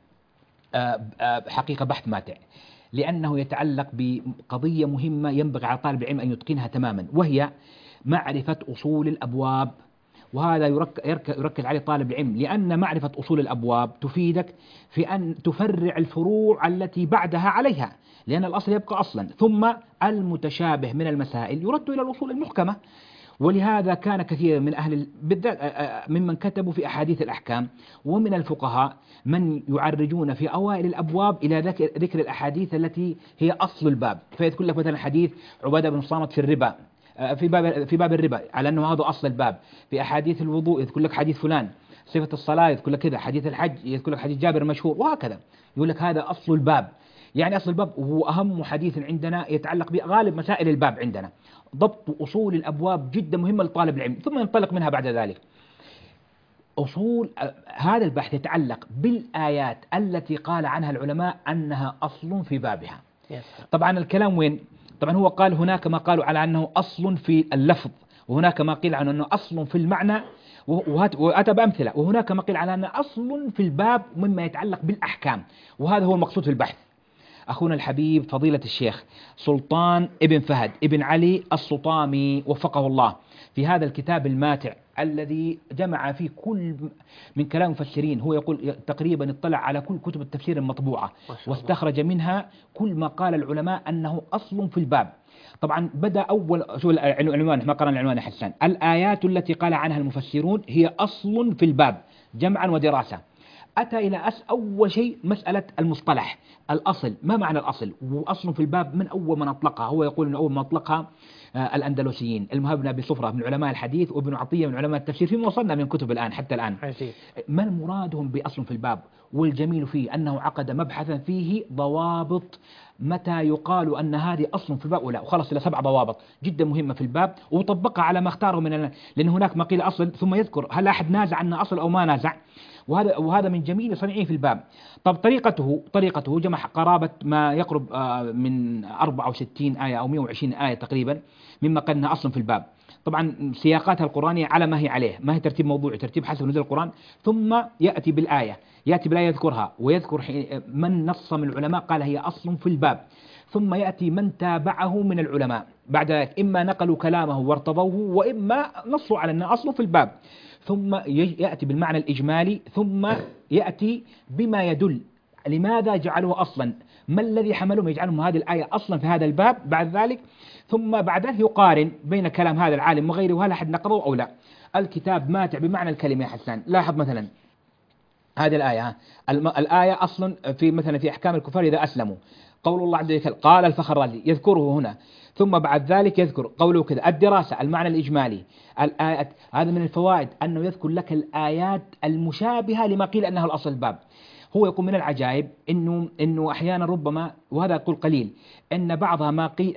C: حقيقة بحث ماتع، لأنه يتعلق بقضية مهمة ينبغي على طالب العلم أن يتقنها تماما، وهي معرفة أصول الأبواب. وهذا يركز عليه طالب العلم، لأن معرفة أصول الأبواب تفيدك في أن تفرع الفروع التي بعدها عليها، لأن الأصل يبقى أصلا، ثم المتشابه من المسائل يرد إلى الأصول المحكمة. ولهذا كان كثير من بالذات ممن كتبوا في أحاديث الأحكام ومن الفقهاء من يعرجون في أوائل الأبواب إلى ذكر الأحاديث التي هي أصل الباب، فيذكر لك مثلا حديث عبادة بن صامت في الربا، في باب الربا، على أنه هذا أصل الباب. في أحاديث الوضوء يذكر لك حديث فلان، صفة الصلاة يذكر لك كذا، حديث الحج يذكر لك حديث جابر المشهور، وهكذا يقول لك هذا أصل الباب. يعني أصل الباب هو أهم حديث عندنا يتعلق بغالب مسائل الباب عندنا. ضبط أصول الأبواب جدا مهمة لطالب العلم، ثم ينطلق منها بعد ذلك. أصول هذا البحث يتعلق بالآيات التي قال عنها العلماء أنها أصل في بابها. طبعا الكلام وين؟ طبعا هو قال هناك ما قالوا على أنه أصل في اللفظ، وهناك ما قيل عنه أنه أصل في المعنى، وأتى بأمثلة، وهناك ما قيل على أنه أصل في الباب مما يتعلق بالأحكام. وهذا هو المقصود في البحث. أخونا الحبيب فضيلة الشيخ سلطان ابن فهد ابن علي السطامي وفقه الله في هذا الكتاب الماتع الذي جمع فيه كل من كلام المفسرين. هو يقول تقريبا اطلع على كل كتب التفسير المطبوعة واستخرج منها كل ما قال العلماء أنه أصل في الباب. طبعا بدأ أول شو العنوان، ما قرأنا العنوان يا حسان. الآيات التي قال عنها المفسرون هي أصل في الباب جمعا ودراسة. أتى إلى أول شيء مسألة المصطلح، الأصل، ما معنى الأصل؟ وأصل في الباب من أول من أطلقها، هو يقول أن أول من أطلقها الأندلسيين، المهاب بن أبي صفرة من علماء الحديث وابن عطية من علماء التفسير، فيما وصلنا من كتب الآن حتى الآن. ما المرادهم بأصل في الباب؟ والجميل فيه أنه عقد مبحثا فيه ضوابط متى يقال أن هذه أصل في الباب ولا، وخلص إلى 7 ضوابط جدا مهمة في الباب، وطبقها على ما اختاره لأن هناك ما قيل أصل ثم يذكر هل أحد نازع أن أصل أو ما نازع، وهذا من جميل صنيعه في الباب. طب طريقته جمع قرابة ما يقرب من 64 آية أو 120 آية تقريبا مما قال أنها أصل في الباب. طبعا سياقاتها القرآنية على ما هي عليه، ما هي ترتيب موضوعي، ترتيب حسب نزول القرآن، ثم يأتي بالآية يذكرها ويذكر من نص من العلماء قال هي أصل في الباب، ثم يأتي من تابعه من العلماء بعد ذلك، إما نقلوا كلامه وارتضوه وإما نصوا على أنه أصل في الباب، ثم يأتي بالمعنى الإجمالي، ثم يأتي بما يدل لماذا جعلوه أصلا، ما الذي حملهم يجعلهم هذه الآية أصلا في هذا الباب بعد ذلك، ثم بعد ذلك يقارن بين كلام هذا العالم وغيره وهل أحد نقضه أو لا. الكتاب ماتع بمعنى الكلمة يا حسان. لاحظ مثلا هذه الآية، الآية أصلا في مثلا في أحكام الكفار إذا أسلموا، قول الله عز وجل قال الفخرازي يذكره هنا، ثم بعد ذلك يذكر قوله كذا. الدراسة المعنى الإجمالي، الآيات، هذا من الفوائد أنه يذكر لك الآيات المشابهة لما قيل أنه الأصل الباب. هو يقول من العجائب إنه أحيانا ربما، وهذا يقول قليل، إن بعضها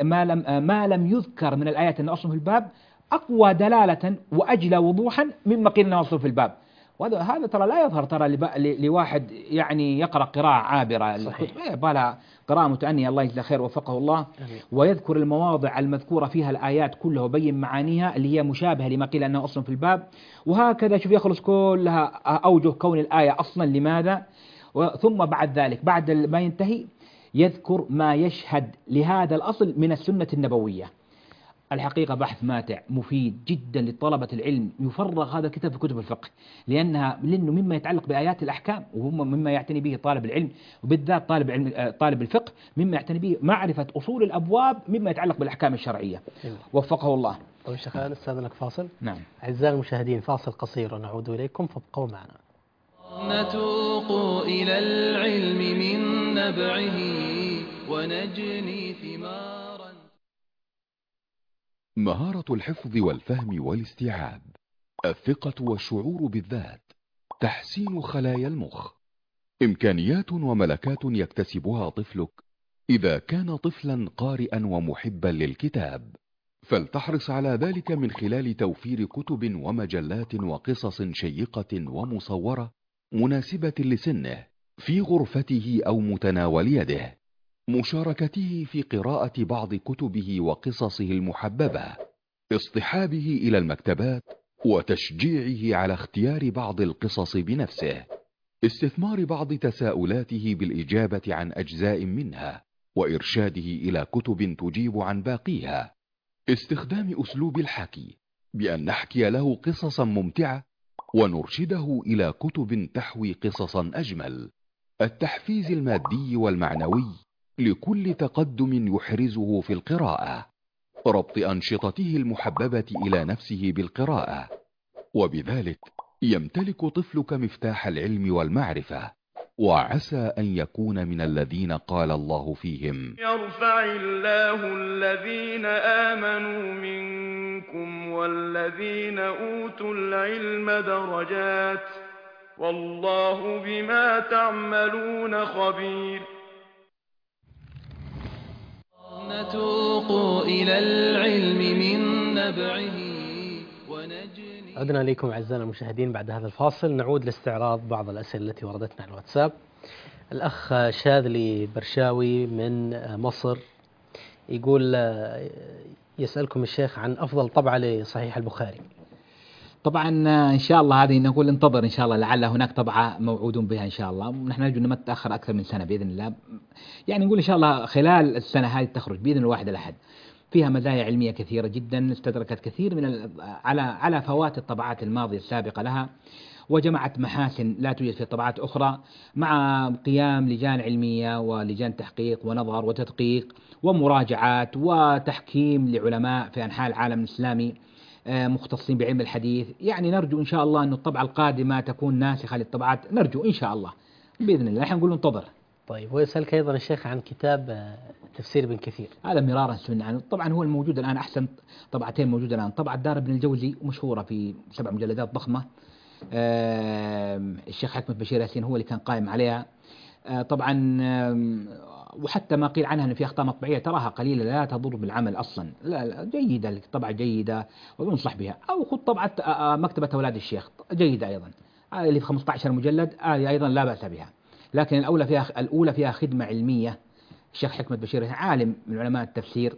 C: ما لم يذكر من الآيات أنه أصل في الباب أقوى دلالة وأجلى وضوحا مما قيل أنه أصل في الباب. وهذا ترى لا يظهر ترى لواحد يعني يقرأ قراءة عابرة، يبالها قراءة متأنية، الله يجزاه خير وفقه الله. ويذكر المواضع المذكورة فيها الآيات كلها وبين معانيها اللي هي مشابهة لما قيل أنه أصلا في الباب، وهكذا شوف يخلص كلها أوجه كون الآية أصلا لماذا. ثم بعد ذلك بعد ما ينتهي يذكر ما يشهد لهذا الأصل من السنة النبوية. الحقيقة بحث ماتع مفيد جدا لطلبة العلم، يفرغ هذا الكتاب في كتب الفقه لأنه مما يتعلق بآيات الأحكام، وهم مما يعتني به طالب العلم، وبالذات طالب الفقه مما يعتني به معرفة أصول الأبواب مما يتعلق بالأحكام الشرعية وفقه الله.
B: طيب شيخ نستأذنك فاصل.
C: نعم
B: أعزائي المشاهدين فاصل قصير ونعود إليكم فابقوا معنا.
A: نتوق إلى العلم من نبعه ونجني ثمارا.
D: مهارة الحفظ والفهم والاستيعاب، الثقة والشعور بالذات، تحسين خلايا المخ، إمكانيات وملكات يكتسبها طفلك إذا كان طفلا قارئا ومحبا للكتاب، فلتحرص على ذلك من خلال توفير كتب ومجلات وقصص شيقة ومصورة مناسبة لسنه في غرفته أو متناول يده، مشاركته في قراءة بعض كتبه وقصصه المحببة، اصطحابه إلى المكتبات وتشجيعه على اختيار بعض القصص بنفسه، استثمار بعض تساؤلاته بالإجابة عن أجزاء منها وإرشاده إلى كتب تجيب عن باقيها، استخدام أسلوب الحكي بأن نحكي له قصصا ممتعة ونرشده إلى كتب تحوي قصصا أجمل، التحفيز المادي والمعنوي لكل تقدم يحرزه في القراءة، ربط أنشطته المحببة إلى نفسه بالقراءة، وبذلك يمتلك طفلك مفتاح العلم والمعرفة، وعسى أن يكون من الذين قال الله فيهم:
E: يرفع الله الذين آمنوا منكم والذين أوتوا العلم درجات والله بما تعملون خبير.
A: نتوق إلى العلم من نبعه ونجني.
B: عدنا إليكم أعزائنا المشاهدين بعد هذا الفاصل، نعود لاستعراض بعض الأسئلة التي وردتنا على الواتساب. الأخ شاذلي برشاوي من مصر يقول يسألكم الشيخ عن أفضل طبعة لصحيح البخاري.
C: طبعا إن شاء الله هذه نقول انتظر إن شاء الله، لعل هناك طبعة موعودون بها إن شاء الله، ونحن نرجو أن ما تتأخر أكثر من سنة بإذن الله. يعني نقول إن شاء الله خلال السنة هذه تخرج بإذن الواحد الأحد. فيها مزايا علمية كثيرة جدا، استدركت كثير من على فوات الطبعات الماضية السابقة لها، وجمعت محاسن لا توجد في طبعات أخرى، مع قيام لجان علمية ولجان تحقيق ونظر وتدقيق ومراجعات وتحكيم لعلماء في أنحاء العالم الإسلامي مختصين بعلم الحديث. يعني نرجو إن شاء الله أن الطبعة القادمة تكون ناسخة للطبعات، نرجو إن شاء الله بإذن الله. نحن نقول انتظر.
B: طيب، ويسألك أيضا الشيخ عن كتاب تفسير ابن كثير.
C: هذا مرارا سمعنا عنه، طبعا هو الموجود الآن أحسن طبعتين موجودة الآن، طبعة دار ابن الجوزي مشهورة في 7 مجلدات ضخمة، الشيخ حكمة بشير ياسين هو اللي كان قائم عليها. طبعا وحتى ما قيل عنها أن في أخطاء مطبعية تراها قليلة لا تضر بالعمل أصلا، لا جيدة، الطبعة جيدة وينصح بها. أو خذ طبعة مكتبة أولاد الشيخ جيدة أيضا، اللي في 15 مجلد أيضا لا بأس بها. لكن الأولى فيها خدمة علمية. الشيخ حكمة بشير عالم من علماء التفسير،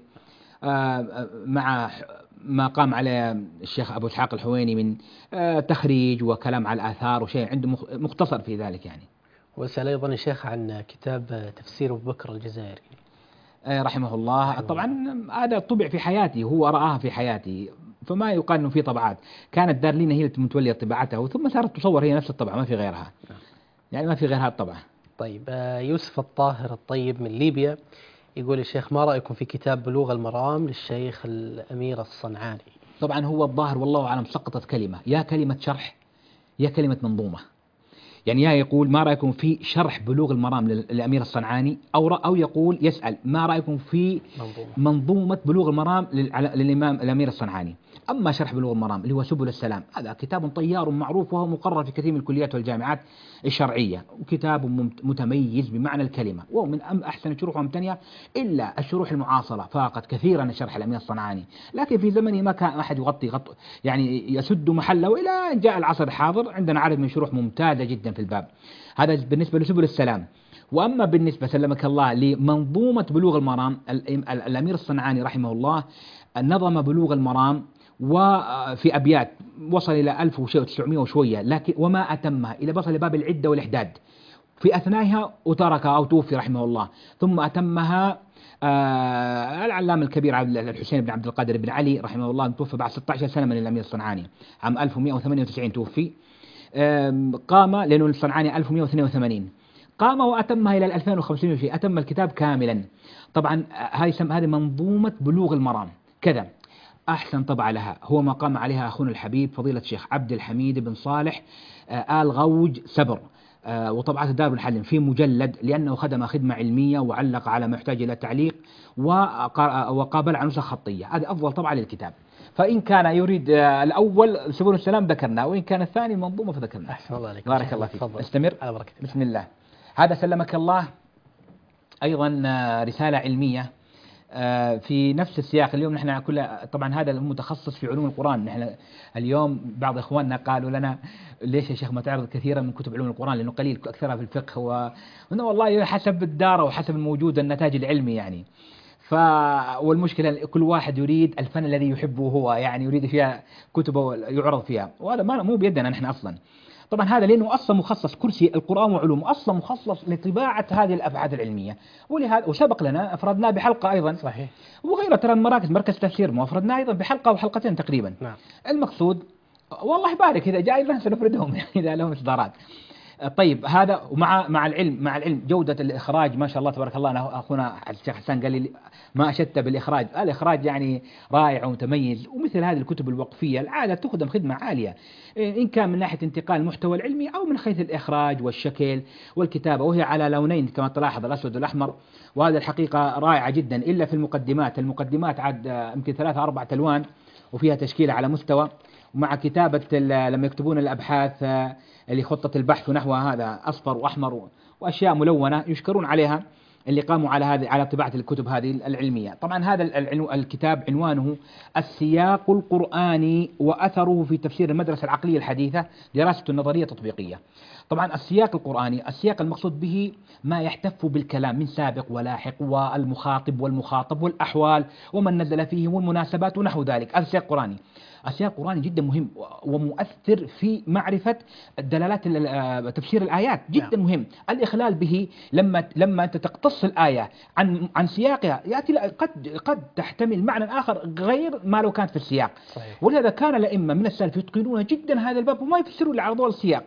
C: مع ما قام عليه الشيخ أبو إسحاق الحويني من تخريج وكلام على الآثار وشيء عنده مختصر في ذلك يعني.
B: وسأل أيضا الشيخ عن كتاب تفسير أبو بكر الجزائري
C: رحمه الله. طبعا هذا طبع في حياتي، هو رآها في حياتي، فما يقال أنه في طبعات. كانت دارلينا هي متولية طباعته، ثم صارت تصور هي نفس الطبعة، ما في غيرها، يعني ما في غير هذه الطبعة.
B: طيب، يوسف الطاهر الطيب من ليبيا يقول الشيخ ما رأيكم في كتاب بلوغ المرام للشيخ الأمير الصنعاني؟
C: طبعا هو الظاهر والله أعلم سقطت كلمة، يا كلمة شرح يا كلمة منظومة. يعني يا يقول ما رأيكم في شرح بلوغ المرام للأمير الصنعاني، أو يقول يسأل ما رأيكم في منظومة بلوغ المرام للإمام الأمير الصنعاني. أما شرح بلوغ المرام اللي هو سبل السلام، هذا كتاب طيار معروف وهو مقرر في كثير من الكليات والجامعات الشرعية، وكتاب متميز بمعنى الكلمة، وهو من أحسن الشروح وأمتنها، إلا الشروح المعاصرة فاقت كثيرا شرح الأمير الصنعاني. لكن في زمنه ما كان أحد يغطي يعني يسد محله، إلى أن جاء العصر الحاضر عندنا عدد من شروح ممتازة جدا في الباب. هذا بالنسبة لسبل السلام. وأما بالنسبة سلمك الله لمنظومة بلوغ المرام، الأمير الصنعاني رحمه الله نظم بلوغ المرام وفي أبيات وصل إلى 1900 وشوية، لكن وما أتمها إلى وصل لباب العدة والإحداد في أثنائها وتركها أو توفي رحمه الله. ثم أتمها العلامة الكبير الحسين بن عبد القادر بن علي رحمه الله، توفي بعد 16 سنة من الأمير الصنعاني، عام 1198 توفي. قام لأنه الصنعاني 1182 قام وأتمها إلى 2500 شيء، أتم الكتاب كاملا. طبعا هذه منظومة بلوغ المرام كذا. أحسن طبعة لها هو ما قام عليها أخونا الحبيب فضيلة الشيخ عبد الحميد بن صالح آل غوج سبر، وطبعة دار بن حلم في مجلد، لأنه خدم خدمة علمية وعلق على ما يحتاج إلى تعليق وقابل على نسخ خطية. هذه أفضل طبعة للكتاب. فإن كان يريد الأول سبل السلام ذكرنا، وإن كان الثاني المنظومة فذكرنا.
B: أحسن الله عليك،
C: بارك الله فيك. استمر
B: على بركة الله.
C: بسم الله. هذا سلمك الله أيضا رسالة علمية في نفس السياق. اليوم نحن طبعا هذا متخصص في علوم القرآن. نحن اليوم بعض إخواننا قالوا لنا ليش يا شيخ ما تعرض كثيرا من كتب علوم القرآن، لأنه قليل أكثرها في الفقه والله حسب الدار وحسب الموجود النتاج العلمي يعني. والمشكلة كل واحد يريد الفن الذي يحبه هو، يعني يريد فيها كتبه يعرض فيها، وهذا مو بيدنا نحن أصلا. طبعا هذا لأنه أصلا مخصص كرسي القرآن وعلومه أصلا مخصص لطباعة هذه الأبحاث العلمية، ولهذا وسبق لنا أفردناه بحلقة أيضا.
B: صحيح.
C: وغيره ترى مركز تفسير ما أفردناه أيضا بحلقة وحلقتين تقريبا.
B: نعم. المقصود
C: والله يبارك إذا جاء أيضا سنفردهم إذا لهم إصدارات. طيب هذا مع العلم جودة الإخراج ما شاء الله تبارك الله. أنا أخونا الشيخ حسان قال لي ما أشدت بالإخراج، الإخراج يعني رائع ومتميز. ومثل هذه الكتب الوقفية العادة تخدم خدمة عالية، إن كان من ناحية انتقال المحتوى العلمي أو من حيث الإخراج والشكل والكتابة، وهي على لونين كما تلاحظ الأسود والأحمر. وهذا الحقيقة رائعة جدا، إلا في المقدمات عاد يمكن 3-4 ألوان، وفيها تشكيلة على مستوى، ومع كتابة لما يكتبون الأبحاث اللي خطة البحث ونحوها هذا أصفر وأحمر وأشياء ملونة يشكرون عليها اللي قاموا على طباعة الكتب هذه العلمية. طبعا هذا الكتاب عنوانه السياق القرآني وأثره في تفسير المدرسة العقلية الحديثة، دراسة النظرية التطبيقية. طبعا السياق القرآني، السياق المقصود به ما يحتف بالكلام من سابق ولاحق والمخاطب والمخاطب والأحوال ومن نزل فيه والمناسبات ونحو ذلك. هذا السياق القرآني. السياق القرآني جدا مهم ومؤثر في معرفة دلالات تفسير الآيات، جدا مهم. الإخلال به لما أنت تقتص الآية عن سياقها يأتي قد تحتمل معنى آخر غير ما لو كانت في السياق.
B: صحيح.
C: ولهذا كان الأئمة من السلف يتقنون جدا هذا الباب وما يفسروا إلا على ضوء السياق.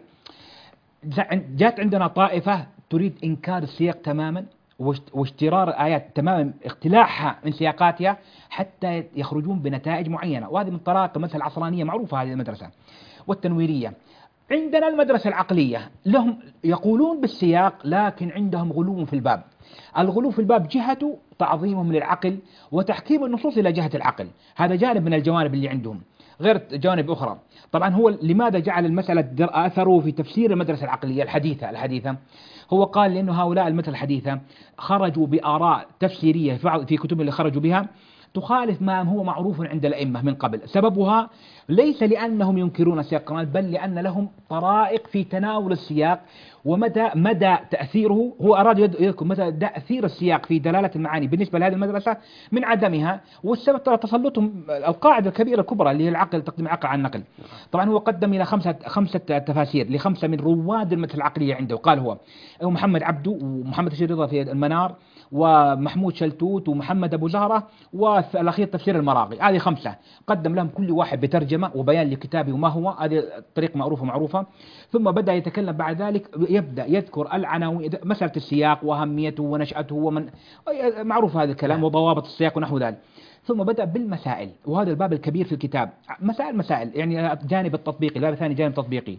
C: جاءت عندنا طائفة تريد إنكار السياق تماما واشترار الآيات تماما، اختلاعها من سياقاتها حتى يخرجون بنتائج معينة. وهذه من طرائق مثل العصرانية معروفة هذه المدرسة والتنويرية. عندنا المدرسة العقلية لهم يقولون بالسياق لكن عندهم غلو في الباب. الغلو في الباب جهة تعظيمهم للعقل وتحكيم النصوص إلى جهة العقل، هذا جانب من الجوانب اللي عندهم، غير جوانب أخرى. طبعا هو لماذا جعل المسألة أثره في تفسير المدرسة العقلية الحديثة؟ هو قال لأنه هؤلاء المدرسة الحديثة خرجوا بآراء تفسيرية في كتب اللي خرجوا بها تخالف ما هو معروف عند الأئمة من قبل. سببها ليس لأنهم ينكرون السياق القرآني، بل لأن لهم طرائق في تناول السياق ومدى تأثيره. هو أراد يذكر مدى تأثير السياق في دلالة المعاني بالنسبة لهذه المدرسة من عدمها، والسبب ترى تسلطهم القاعدة الكبيرة الكبرى اللي هي العقل، تقديم العقل عن النقل. طبعا هو قدم إلى خمسة تفاسير لخمسة من رواد المدرسة العقلية عنده. قال هو محمد عبده ومحمد الشيخ رضا في المنار ومحمود شلتوت ومحمد أبو زهرة والأخير تفسير المراغي. هذه خمسة قدم لهم كل واحد بترجمة وبيان لكتابه وما هو، هذه طريق معروفة. ثم بدأ يتكلم بعد ذلك، يبدأ يذكر العناوين، مسألة السياق وأهميته ونشأته ومن معروف هذا الكلام وضوابط السياق ونحو ذلك. ثم بدأ بالمسائل، وهذا الباب الكبير في الكتاب. مسائل يعني جانب التطبيقي، الباب الثاني جانب تطبيقي.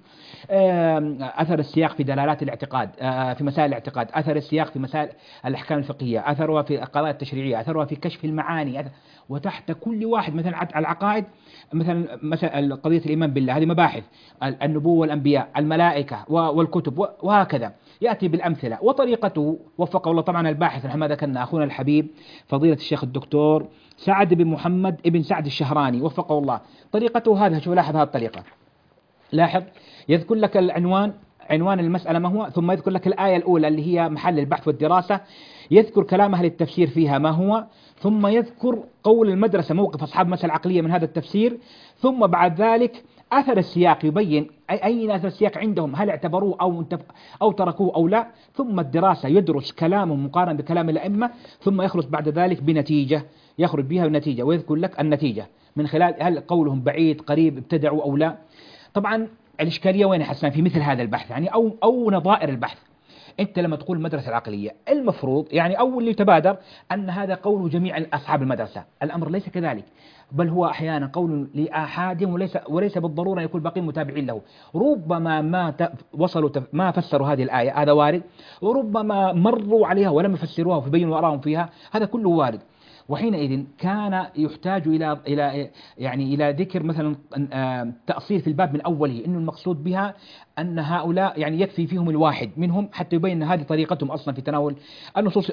C: أثر السياق في دلالات الاعتقاد، في مسائل الاعتقاد، أثر السياق في مسائل الأحكام الفقهية، أثرها في القضايا التشريعية، أثرها في كشف المعاني. وتحت كل واحد مثلا العقائد، مثلا قضية الإيمان بالله، هذه مباحث النبوة والأنبياء، الملائكة والكتب، وهكذا يأتي بالأمثلة. وطريقته وفقه الله طبعا الباحث نحن ما ذكرنا أخونا الحبيب فضيلة الشيخ الدكتور سعد بن محمد ابن سعد الشهراني وفقه الله. طريقته هذا، شوف لاحظ هذه الطريقة، لاحظ يذكر لك عنوان المسألة ما هو، ثم يذكر لك الآية الأولى اللي هي محل البحث والدراسة، يذكر كلام أهل التفسير فيها ما هو، ثم يذكر قول المدرسة موقف أصحاب المسألة العقلية من هذا التفسير، ثم بعد ذلك أثر السياق يبين أي أثر السياق عندهم، هل اعتبروه أو تركوه أو لا، ثم الدراسة يدرس كلامهم مقارنة بكلام الأئمة، ثم يخرج بعد ذلك بنتيجة يخرج بها النتيجة، ويذكر لك النتيجة من خلال هل قولهم بعيد قريب ابتدعوا أو لا. طبعا الإشكالية وين حسنا في مثل هذا البحث يعني أو نظائر البحث. أنت لما تقول المدرسة العقلية المفروض يعني أول اللي يتبادر أن هذا قول جميع أصحاب المدرسة. الأمر ليس كذلك، بل هو أحيانا قول لأحادهم وليس بالضرورة يكون باقين متابعين له. ربما ما فسروا هذه الآية، هذا وارد، وربما مروا عليها ولم يفسروها ويبينوا آراءهم فيها، هذا كله وارد. وحينئذ كان يحتاج إلى ذكر مثلا تأصيل في الباب من أوله، إنه المقصود بها أن هؤلاء يعني يكفي فيهم الواحد منهم حتى يبين أن هذه طريقتهم أصلا في تناول النصوص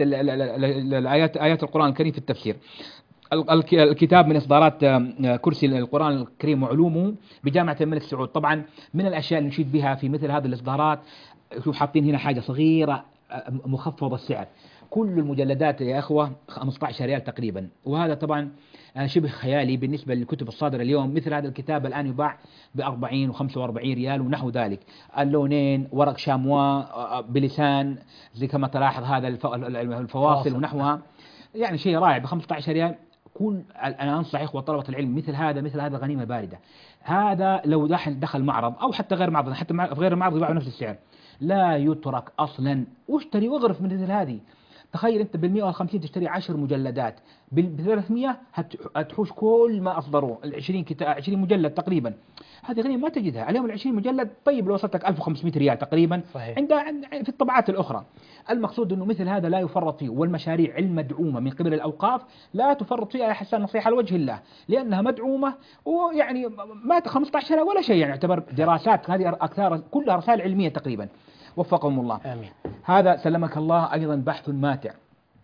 C: آيات القرآن الكريم في التفسير. الكتاب من إصدارات كرسي القرآن الكريم وعلومه بجامعة الملك سعود. طبعا من الأشياء اللي نشيد بها في مثل هذه الإصدارات، شوف حاطين هنا حاجة صغيرة مخفض السعر، كل المجلدات يا أخوة 15 ريال تقريبا، وهذا طبعا شبه خيالي بالنسبة للكتب الصادرة اليوم. مثل هذا الكتاب الآن يباع ب40 و45 ريال ونحو ذلك، اللونين، ورق شاموا بلسان زي كما تلاحظ هذا الفواصل ونحوها، يعني شيء رائع ب15 ريال. أنا أنصح إخوة طلبة العلم مثل هذا غنيمة باردة. هذا لو دخل معرض أو حتى غير معرض، حتى غير المعرض يباع بنفس السعر، لا يترك أصلا. واشتري واغرف من مثل هذه. تخيل أنت بال150 تشتري 10 مجلدات، بال300 هتحوش كل ما أصدروه، 20 مجلد تقريبا. هذه غنيمة ما تجدها اليوم. 20 مجلد طيب لو وصلتك 1500 ريال تقريبا
B: صحيح.
C: في الطبعات الأخرى. المقصود أنه مثل هذا لا يفرط فيه، والمشاريع المدعومة من قبل الأوقاف لا تفرط فيها يا حسان، نصيحة لوجه الله، لأنها مدعومة ويعني ما 15 ولا شيء، يعني يعتبر دراسات هذه أكثر كلها رسائل علمية تقريبا. وفقهم الله.
B: آمين.
C: هذا سلمك الله أيضا بحث ماتع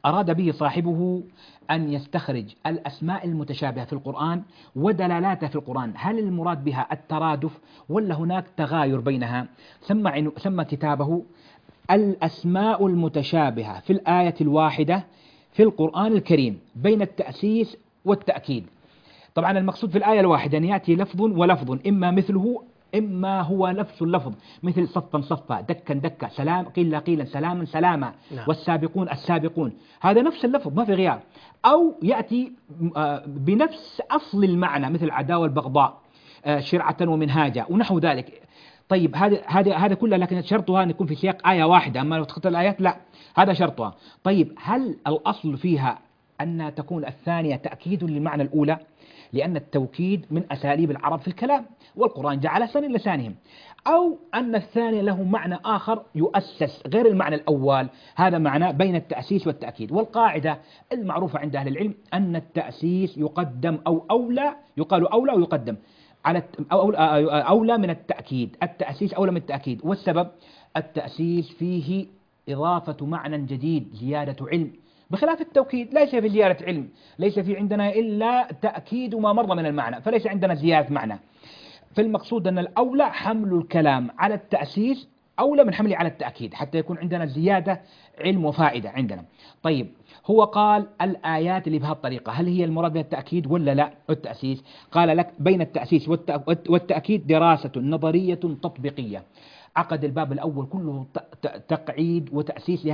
C: أراد به صاحبه أن يستخرج الأسماء المتشابهة في القرآن ودلالاتها في القرآن، هل المراد بها الترادف ولا هناك تغاير بينها؟ سمى كتابه الأسماء المتشابهة في الآية الواحدة في القرآن الكريم بين التأسيس والتأكيد. طبعا المقصود في الآية الواحدة أن يأتي لفظ ولفظ إما مثله إما هو نفس اللفظ، مثل صفا صفا، دكا دكا، سلام قيلا قيلا، سلاما سلاما،
B: نعم.
C: والسابقون السابقون، هذا نفس اللفظ ما في غياب. أو يأتي بنفس أصل المعنى مثل عداوة البغضاء، شرعة ومنهاجا ونحو ذلك. طيب هذا كله، لكن شرطها أن يكون في سياق آية واحدة، أما لو تختلف الآيات لا، هذا شرطها. طيب هل الأصل فيها أن تكون الثانية تأكيد للمعنى الأولى؟ لأن التوكيد من أساليب العرب في الكلام، والقرآن جعل لسان لسانهم. أو أن الثاني له معنى آخر يؤسس غير المعنى الأول، هذا معنى بين التأسيس والتأكيد. والقاعدة المعروفة عند أهل العلم أن التأسيس يقدم أو أولى، يقال أولى ويقدم على أولى من التأكيد، التأسيس أولى من التأكيد. والسبب التأسيس فيه إضافة معنى جديد، زيادة علم، بخلاف التوكيد ليس في زيادة علم، ليس في عندنا إلا تأكيد ما مر من المعنى، فليس عندنا زيادة معنى. فالمقصود أن الأولى حمل الكلام على التأسيس أولى من حمله على التأكيد، حتى يكون عندنا زيادة علم وفائدة عندنا. طيب هو قال الآيات اللي بهالطريقة هل هي المراد بها التأكيد ولا لا التأسيس؟ قال لك بين التأسيس والتأكيد دراسة نظرية تطبيقية. عقد الباب الأول كله تقعيد وتأسيس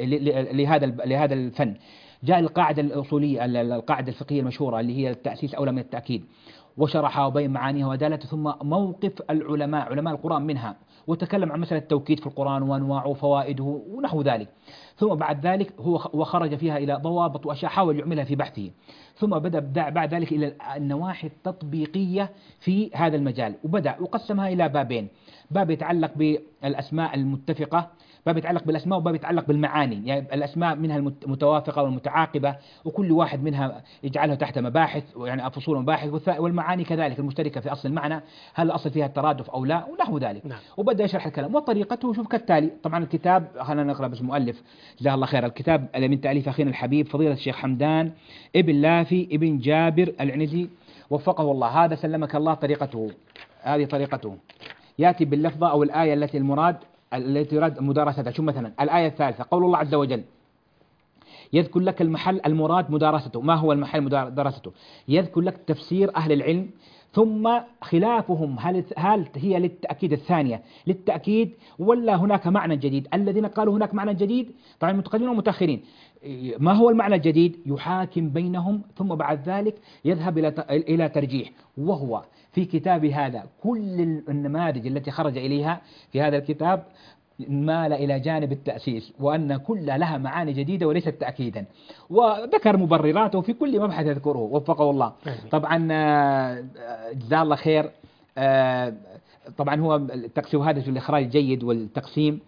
C: لهذا الفن. جاء القاعدة الأصولية، القاعدة الفقهية المشهورة اللي هي التأسيس أولى من التأكيد، وشرحها وبين معانيها ودالته، ثم موقف العلماء علماء القرآن منها، وتكلم عن مسألة التوكيد في القرآن وأنواعه وفوائده ونحو ذلك. ثم بعد ذلك هو خرج فيها إلى ضوابط وأشياء حاول يعملها في بحثه، ثم بدأ بعد ذلك إلى النواحي التطبيقية في هذا المجال، وبدأ وقسمها إلى بابين: باب يتعلق بالأسماء المتفقة، باب يتعلق بالأسماء، وباب يتعلق بالمعاني. يعني الأسماء منها المتوافقة والمتعاقبة، وكل واحد منها يجعلها تحت مباحث، يعني فصول ومباحث، والمعاني كذلك المشتركة في أصل المعنى، هل الأصل فيها الترادف أو لا ونحو ذلك.
B: نعم.
C: وبدأ يشرح الكلام وطريقته. شوف كالتالي، طبعا الكتاب خلينا نقرأ بس المؤلف جزاه الله خير. الكتاب من تأليف أخينا الحبيب فضيلة الشيخ حمدان ابن لافي ابن جابر العنزي وفقه الله. هذا سلمك الله طريقته، هذه طريقته. يأتي باللفظة أو الآية التي يراد مدارستها. شو مثلا الآية الثالثة قول الله عز وجل يذكر لك المحل المراد مدارسته. ما هو المحل مدارسته؟ يذكر لك تفسير أهل العلم، ثم خلافهم هل هي للتأكيد الثانية للتأكيد ولا هناك معنى جديد. الذين قالوا هناك معنى جديد طبعا المتقدمين والمتأخرين، ما هو المعنى الجديد؟ يحاكم بينهم، ثم بعد ذلك يذهب إلى ترجيح. وهو في كتاب هذا كل النماذج التي خرج إليها في هذا الكتاب مال إلى جانب التأسيس، وأن كلها لها معاني جديدة وليست تأكيدا، وذكر مبرراته في كل مبحث يذكره وفقه الله. طبعا جزاه الله خير. طبعا هو التقسيم هذا الإخراج جيد والتقسيم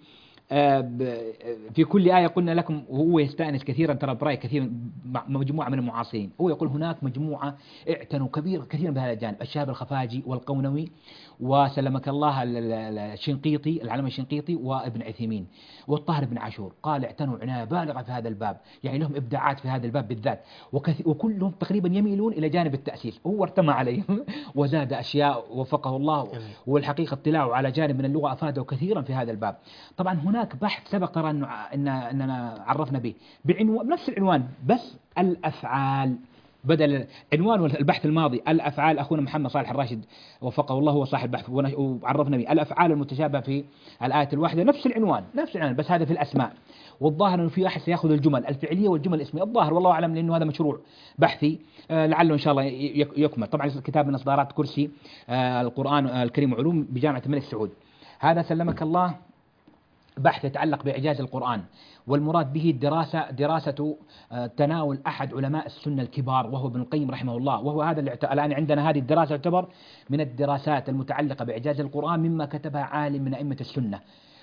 C: في كل آية قلنا لكم، وهو يستأنس كثيرا ترى برأي كثير مجموعة من المعاصرين. هو يقول هناك مجموعة اعتنوا كثيرا بهذا الجانب، الشهاب الخفاجي والقونوي وسلمك الله الشنقيطي العلامة الشنقيطي وابن عثيمين والطاهر بن عاشور، قال اعتنوا عناية بالغة في هذا الباب، يعني لهم إبداعات في هذا الباب بالذات، وكلهم تقريبا يميلون إلى جانب التأسيس. هو ارتمى عليهم وزاد أشياء وفقه الله، والحقيقة اطلاعه على جانب من اللغة أفاده كثيرا في هذا الباب. طبعا هناك بحث سبق ترى أننا عرفنا به بنفس العنوان، بس الأفعال بدل عنوان البحث الماضي الأفعال. أخونا محمد صالح الراشد وفقه الله هو صاحب البحث وعرفنا به الأفعال المتشابهة في الآية الواحدة، نفس العنوان بس هذا في الأسماء. والظاهر أنه في أحد سيأخذ الجمل الفعلية والجمل الاسمية، الظاهر والله أعلم، لأنه هذا مشروع بحثي لعله إن شاء الله يكمل. طبعا الكتاب من إصدارات كرسي القرآن الكريم وعلوم بجامعة الملك سعود. هذا سلمك الله بحث يتعلق بإعجاز القرآن، والمراد به دراسة تناول أحد علماء السنة الكبار وهو ابن القيم رحمه الله، وهو هذا الآن عندنا هذه الدراسة تعتبر من الدراسات المتعلقة بإعجاز القرآن مما كتبها عالم من أئمة السنة،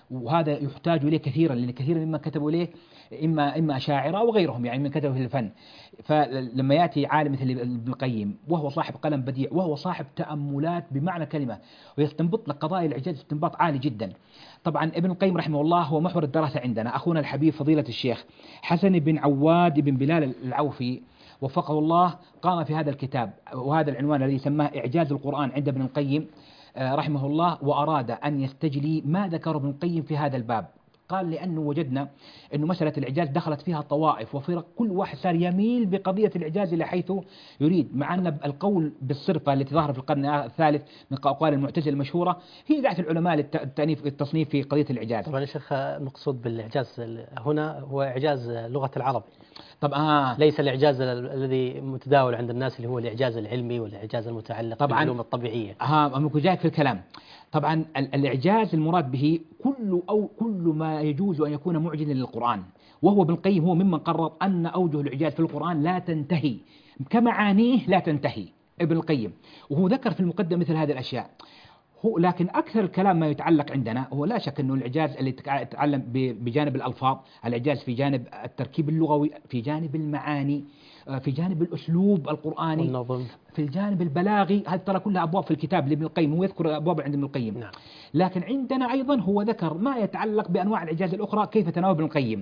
C: وهذا يحتاج إليه كثيرا، لأن كثيرا مما كتبوا إليه إما أشاعرة أو غيرهم يعني من كتبوا في الفن. فلما يأتي عالم مثل ابن القيم وهو صاحب قلم بديع وهو صاحب تأملات بمعنى كلمة ويستنبط لك قضايا الإعجاز استنباط عالي جدا. طبعا ابن القيم رحمه الله هو محور الدراسة عندنا. أخونا الحبيب فضيلة الشيخ حسن بن عواد بن بلال العوفي وفقه الله قام في هذا الكتاب وهذا العنوان الذي سماه إعجاز القرآن عند ابن القيم رحمه الله، وأراد أن يستجلي ما ذكر ابن القيم في هذا الباب. قال لأنه وجدنا أن مسألة الإعجاز دخلت فيها طوائف وفرق، كل واحد صار يميل بقضية الإعجاز إلى حيث يريد، مع أن القول بالصرفة التي ظهرت في القرن الثالث من أقوال المعتزلة المشهورة هي دعت العلماء للتصنيف في قضية الإعجاز.
B: طبعا يا شيخ المقصود بالإعجاز هنا هو إعجاز لغة العرب،
C: طبعا
B: ليس الإعجاز الذي متداول عند الناس اللي هو الإعجاز العلمي والإعجاز المتعلق بالعلوم الطبيعية.
C: أمك جايك في الكلام. طبعا الإعجاز المراد به كل ما يجوز أن يكون معجزا للقرآن، وهو ابن القيم هو ممن قرر أن أوجه الإعجاز في القرآن لا تنتهي كمعانيه لا تنتهي ابن القيم، وهو ذكر في المقدمة مثل هذه الأشياء. لكن أكثر الكلام ما يتعلق عندنا هو لا شك أنه الإعجاز اللي يتعلم بجانب الألفاظ، الإعجاز في جانب التركيب اللغوي، في جانب المعاني، في جانب الأسلوب القرآني
B: والنظم،
C: في الجانب البلاغي. هذه ترى كلها أبواب في الكتاب لابن القيم، هو يذكر أبواب عند ابن القيم.
B: نعم.
C: لكن عندنا أيضا هو ذكر ما يتعلق بأنواع الإعجاز الأخرى كيف تناول ابن القيم.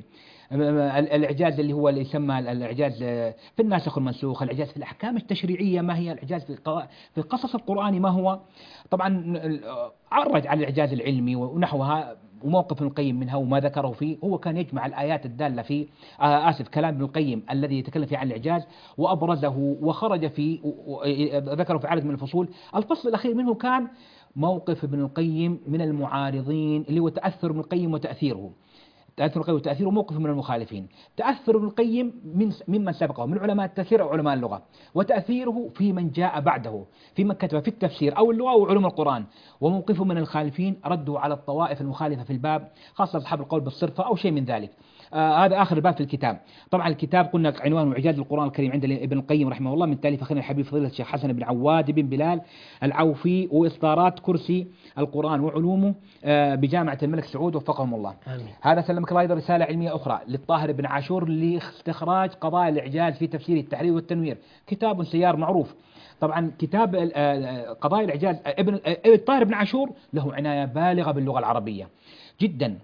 C: الإعجاز اللي هو اللي يسمى الإعجاز في الناسخ والمنسوخ، الإعجاز في الأحكام التشريعية ما هي، الإعجاز في القصص القرآني ما هو. طبعا عرج على الإعجاز العلمي ونحوها، وموقف ابن القيم منها وما ذكره فيه هو كان يجمع الآيات الدالة في كلام ابن القيم الذي يتكلم فيه عن الإعجاز وأبرزه وخرج فيه ذكره في عدد من الفصول. الفصل الأخير منه كان موقف ابن القيم من المعارضين، اللي هو تأثر ابن القيم وتأثيره. تأثر القيم وتأثيره موقف من المخالفين، تأثر ابن القيم ممن سبقه من علماء التفسير أو علماء اللغة، وتأثيره في من جاء بعده في من كتب في التفسير أو اللغة أو علوم القرآن، وموقفه من الخالفين رده على الطوائف المخالفة في الباب خاصة أصحاب القول بالصرفة أو شيء من ذلك. هذا آخر الباب في الكتاب. طبعا الكتاب قلنا عنوانه إعجاز القرآن الكريم عند ابن القيم رحمه الله من تأليف أخينا الحبيب فضيلة الشيخ حسن بن عواد بن بلال العوفي، وإصدارات كرسي القرآن وعلومه بجامعة الملك سعود وفقهم الله.
B: آمين.
C: هذا سلمك الله أيضا رسالة علمية أخرى للطاهر بن عاشور لاستخراج قضايا الإعجاز في تفسير التحرير والتنوير، كتاب سيار معروف. طبعا كتاب قضايا الإعجاز الطاهر بن عاشور له عناية بالغة باللغة العربية جدا،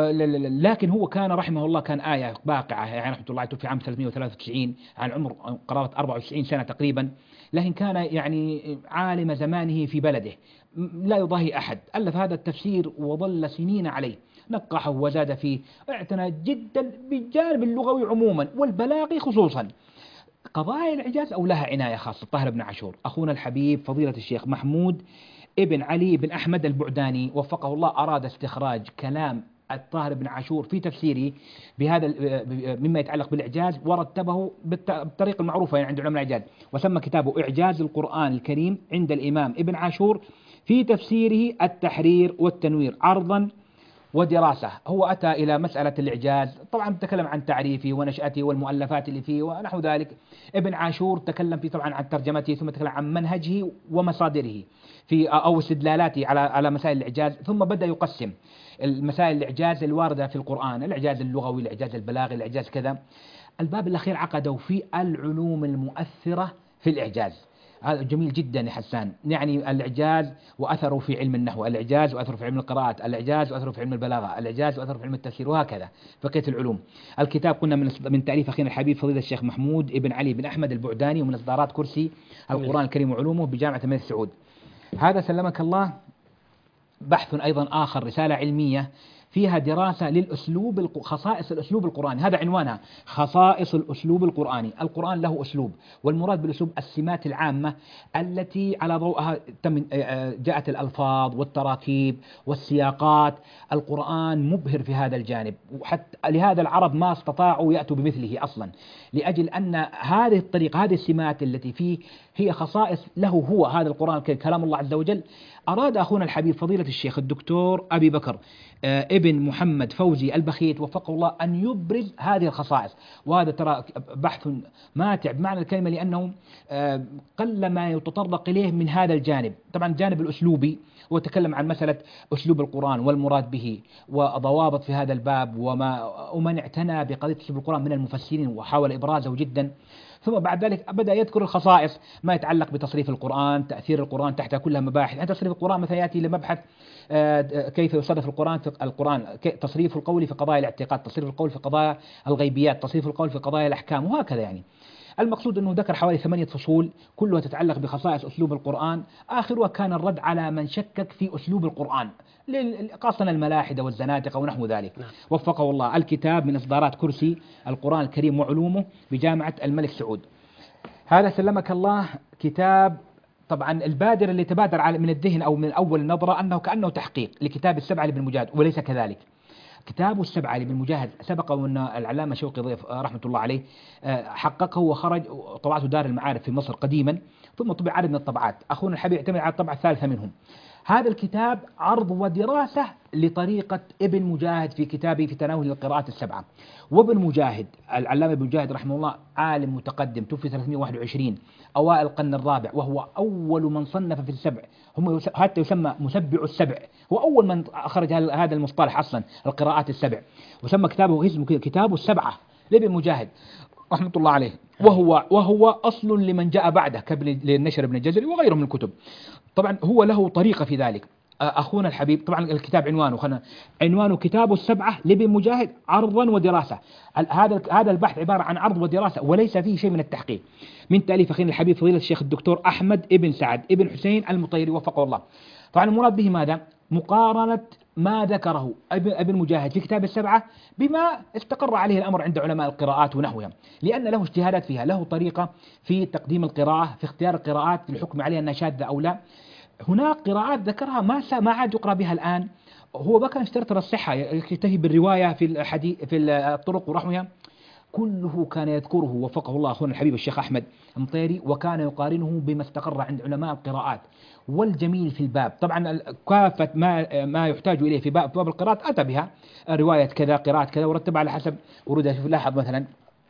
C: لكن هو كان رحمه الله كان آية باقعة، يعني رحمة الله توفي عام 393 عن عمر قرابة 94 سنة تقريبا، لكن كان يعني عالم زمانه في بلده لا يضاهي أحد. ألف هذا التفسير وظل سنين عليه، نقحه وزاد فيه، اعتنى جدا بالجانب اللغوي عموما والبلاغي خصوصا. قضايا الإعجاز أو لها عناية خاصة الطاهر بن عاشور. أخونا الحبيب فضيلة الشيخ محمود ابن علي بن أحمد البعداني وفقه الله أراد استخراج كلام الطاهر بن عاشور في تفسيره بهذا مما يتعلق بالإعجاز، ورتبه بالطريقة المعروفة يعني عند علماء الإعجاز، وسمى كتابه إعجاز القرآن الكريم عند الإمام ابن عاشور في تفسيره التحرير والتنوير عرضا ودراسة. هو أتى إلى مسألة الإعجاز، طبعا تكلم عن تعريفه ونشأته والمؤلفات اللي فيه ونحو ذلك. ابن عاشور تكلم فيه طبعا عن ترجمته، ثم تكلم عن منهجه ومصادره في أو استدلالاته على مسائل الإعجاز، ثم بدأ يقسم المسائل الإعجاز الواردة في القرآن، الإعجاز اللغوي، الإعجاز البلاغي، الإعجاز كذا. الباب الأخير عقده في العلوم المؤثرة في الإعجاز. هذا جميل جدا يا حسان، يعني الإعجاز وأثره في علم النحو، الإعجاز وأثره في علم القراءات، الإعجاز وأثره في علم البلاغة، الإعجاز وأثره في علم التفسير، وهكذا بقية العلوم. الكتاب قلنا من تأليف أخينا الحبيب فضيلة الشيخ محمود ابن علي بن أحمد البعداني، ومن إصدارات كرسي القرآن الكريم وعلومه بجامعة الملك سعود. هذا سلمك الله بحث أيضا آخر، رسالة علمية فيها دراسة للأسلوب خصائص الأسلوب القرآني، هذا عنوانها خصائص الأسلوب القرآني. القرآن له أسلوب، والمراد بالأسلوب السمات العامة التي على ضوءها جاءت الألفاظ والتراكيب والسياقات. القرآن مبهر في هذا الجانب، وحتى لهذا العرب ما استطاعوا يأتوا بمثله أصلا، لأجل أن هذه الطريقة هذه السمات التي فيه هي خصائص له هو. هذا القرآن كلام الله عز وجل. أراد أخونا الحبيب فضيلة الشيخ الدكتور أبي بكر ابن ابن محمد فوزي البخيت وفقه الله أن يبرز هذه الخصائص. وهذا ترى بحث ماتع بمعنى الكلمة، لأنه قل ما يتطرق إليه من هذا الجانب. طبعا الجانب الأسلوبي وتكلم عن مسألة أسلوب القرآن والمراد به وضوابط في هذا الباب، ومن اعتنى بقضية أسلوب القرآن من المفسرين وحاول إبرازه جدا. ثم بعد ذلك بدأ يذكر الخصائص ما يتعلق بتصريف القرآن، تأثير القرآن تحت كلها مباحث. عند تصريف القرآن مثلا يأتي لمبحث كيف يصرف القرآن في القرآن، تصريف القول في قضايا الاعتقاد، تصريف القول في قضايا الغيبيات، تصريف القول في قضايا الأحكام، وهكذا. يعني المقصود أنه ذكر حوالي 8 فصول كلها تتعلق بخصائص أسلوب القرآن، آخرها كان الرد على من شكك في أسلوب القرآن، خاصة الملاحدة والزنادقة ونحو ذلك. وفقه الله. الكتاب من إصدارات كرسي القرآن الكريم وعلومه بجامعة الملك سعود. هذا سلمك الله كتاب، طبعا البادر اللي تبادر من الذهن أو من أول نظرة أنه كأنه تحقيق لكتاب السبعة لابن مجاهد، وليس كذلك. كتاب السبعة لابن مجاهد سبق أن العلامة شوقي ضيف رحمة الله عليه حققه وخرج، طبعته دار المعارف في مصر قديما، ثم طبع عدد من الطبعات. أخونا الحبيب يعتمد على الطبعة الثالثة منهم. هذا الكتاب عرض ودراسة لطريقة ابن مجاهد في كتابه في تناول القراءات السبعة. وابن مجاهد العلامة ابن مجاهد رحمه الله عالم متقدم، توفي 321 أوائل القرن الرابع، وهو أول من صنف في السبع، هم حتى يسمى مسبع السبع، هو أول من أخرج هذا المصطلح أصلا القراءات السبع، وسمى كتابه اسمه كتاب السبعة لابن مجاهد رحمة الله عليه، وهو أصل لمن جاء بعده للنشر ابن الجزري وغيره من الكتب. طبعا هو له طريقة في ذلك. أخونا الحبيب طبعا الكتاب عنوانه كتاب السبعة لابن مجاهد عرضا ودراسة. هذا البحث عبارة عن عرض ودراسة وليس فيه شيء من التحقيق، من تأليف أخينا الحبيب فضيلة الشيخ الدكتور أحمد ابن سعد ابن حسين المطيري وفقه الله. طبعا المراد به ماذا؟ مقارنة ما ذكره ابن مجاهد في كتاب السبعة بما استقر عليه الأمر عند علماء القراءات ونحوها، لأن له اجتهادات فيها، له طريقة في تقديم القراءة، في اختيار القراءات للحكم عليها أنها شاذة أو لا. هناك قراءات ذكرها ما عاد يقرأ بها الآن، هو بكى اشترط الصحة، يكتفي بالرواية في الحديث في الطرق ورحمها، كله كان يذكره وفقه الله أخونا الحبيب الشيخ أحمد المطيري، وكان يقارنه بما استقر عند علماء القراءات. والجميل في الباب طبعا كافة ما يحتاج إليه في باب القراءات أتى بها، رواية كذا قراءة كذا ورتبها على حسب ورودها. لاحظ مثلا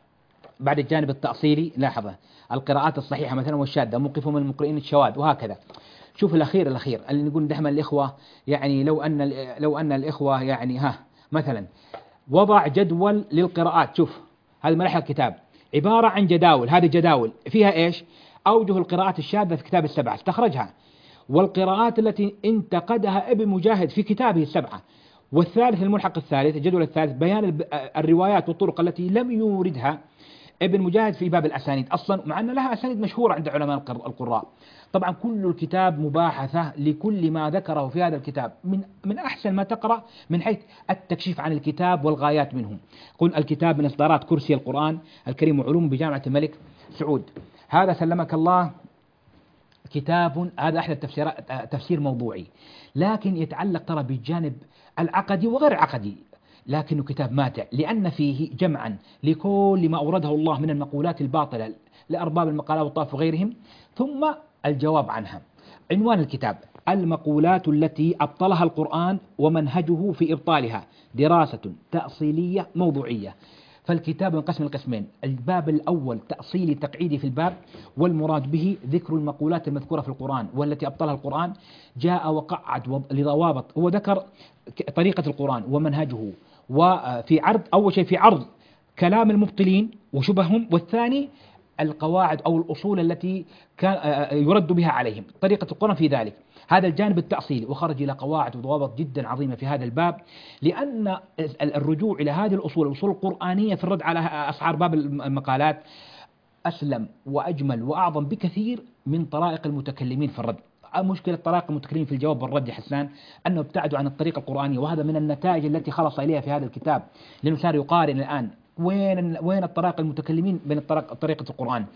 C: بعد الجانب التأصيلي لاحظ القراءات الصحيحة مثلا والشاذة، موقفه من المقرئين الشواذ وهكذا. شوف الأخير اللي نقول دائما الإخوة، يعني لو أن الإخوة يعني مثلا وضع جدول للقراءات. شوف هذه ملحق الكتاب عبارة عن جداول، هذه جداول فيها إيش؟ أوجه القراءات الشاذة في كتاب السبعة استخرجها، والقراءات التي انتقدها ابن مجاهد في كتابه السبعة. والثالث الملحق الثالث الجدول الثالث بيان الروايات والطرق التي لم يوردها ابن مجاهد في باب الأسانيد أصلا، مع أن لها أسانيد مشهورة عند علماء القراء. طبعا كل الكتاب مباحثة لكل ما ذكره في هذا الكتاب، من أحسن ما تقرأ من حيث التكشيف عن الكتاب والغايات منه. قل الكتاب من إصدارات كرسي القرآن الكريم وعلوم بجامعة الملك سعود. هذا سلمك الله كتاب، هذا أحد التفسيرات، تفسير موضوعي لكن يتعلق ترى بالجانب العقدي وغير العقدي، لكنه كتاب ماتع لأن فيه جمعا لكل ما أورده الله من المقولات الباطلة لأرباب المقالات والطائف وغيرهم، ثم الجواب عنها. عنوان الكتاب المقولات التي أبطلها القرآن ومنهجه في إبطالها، دراسة تأصيلية موضوعية. فالكتاب ينقسم لقسمين، الباب الأول تأصيلي تقعيدي في الباب، والمراد به ذكر المقولات المذكورة في القرآن والتي أبطلها القرآن، جاء وقعد لضوابط، هو ذكر طريقة القرآن ومنهجه، وفي عرض أول شيء في عرض كلام المبطلين وشبههم، والثاني القواعد أو الأصول التي كان يرد بها عليهم، طريقة القرآن في ذلك. هذا الجانب التأصيلي، وخرج إلى قواعد وضوابط جدا عظيمة في هذا الباب، لأن الرجوع إلى هذه الأصول القرآنية في الرد على أصحاب باب المقالات أسلم وأجمل وأعظم بكثير من طرائق المتكلمين في الرد. مشكلة طرائق المتكلمين في الجواب والرد يا حسان أنه ابتعدوا عن الطريقة القرآنية، وهذا من النتائج التي خلص إليها في هذا الكتاب، لأنه صار يقارن الآن وين الطرائق المتكلمين بين طريقة القرآن.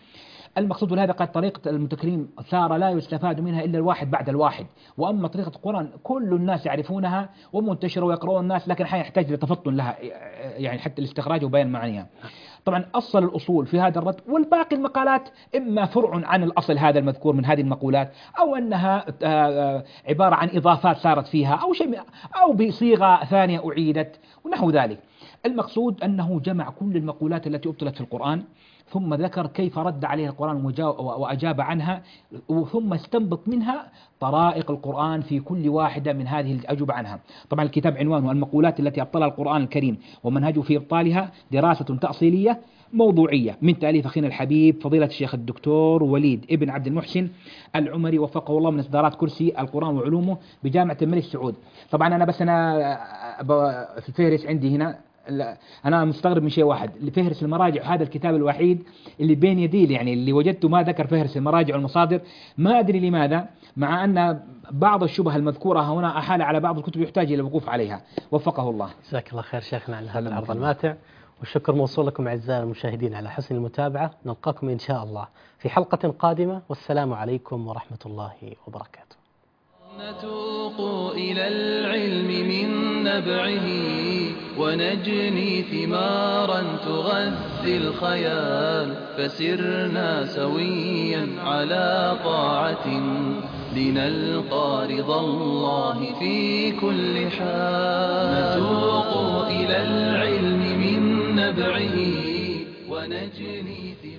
C: المقصود لهذا قد طريقة المتكلم ثارة لا يستفاد منها إلا الواحد بعد الواحد، وأما طريقة القرآن كل الناس يعرفونها ومنتشرة ويقرؤون الناس، لكن أحيانا يحتاج لتفطن لها يعني حتى الاستخراج وبيان معانيها. طبعا أصل الأصول في هذا الرد، والباقي المقالات إما فرع عن الأصل هذا المذكور من هذه المقولات، أو أنها عبارة عن إضافات صارت فيها أو شيء، أو بصيغة ثانية أعيدت ونحو ذلك. المقصود أنه جمع كل المقولات التي أبطلت في القرآن، ثم ذكر كيف رد عليها القرآن وأجاب عنها، ثم استنبط منها طرائق القرآن في كل واحدة من هذه الأجوبة عنها. طبعا الكتاب عنوانه المقولات التي أبطلها القرآن الكريم ومنهجه في إبطالها، دراسة تأصيلية موضوعية، من تأليف أخينا الحبيب فضيلة الشيخ الدكتور وليد ابن عبد المحسن العمري وفقه الله، من إصدارات كرسي القرآن وعلومه بجامعة الملك سعود. طبعا أنا في الفهرس عندي هنا، أنا مستغرب من شيء واحد، فهرس المراجع هذا الكتاب الوحيد اللي بين يدي، يعني اللي وجدته ما ذكر فهرس المراجع والمصادر، ما أدري لماذا، مع أن بعض الشبه المذكورة هنا أحال على بعض الكتب يحتاج إلى الوقوف عليها، وفقه الله.
B: جزاك الله خير شيخنا على هذا العرض الماتع، والشكر موصول لكم أعزائي المشاهدين على حسن المتابعة. نلقاكم إن شاء الله في حلقة قادمة، والسلام عليكم ورحمة الله وبركاته.
A: نتوق إلى العلم من نبعه ونجني ثمارا تغذي الخيال، فسرنا سويا على طاعة لنلقى رضا الله في كل حال. نتوق إلى العلم من نبعه ونجني ثمارا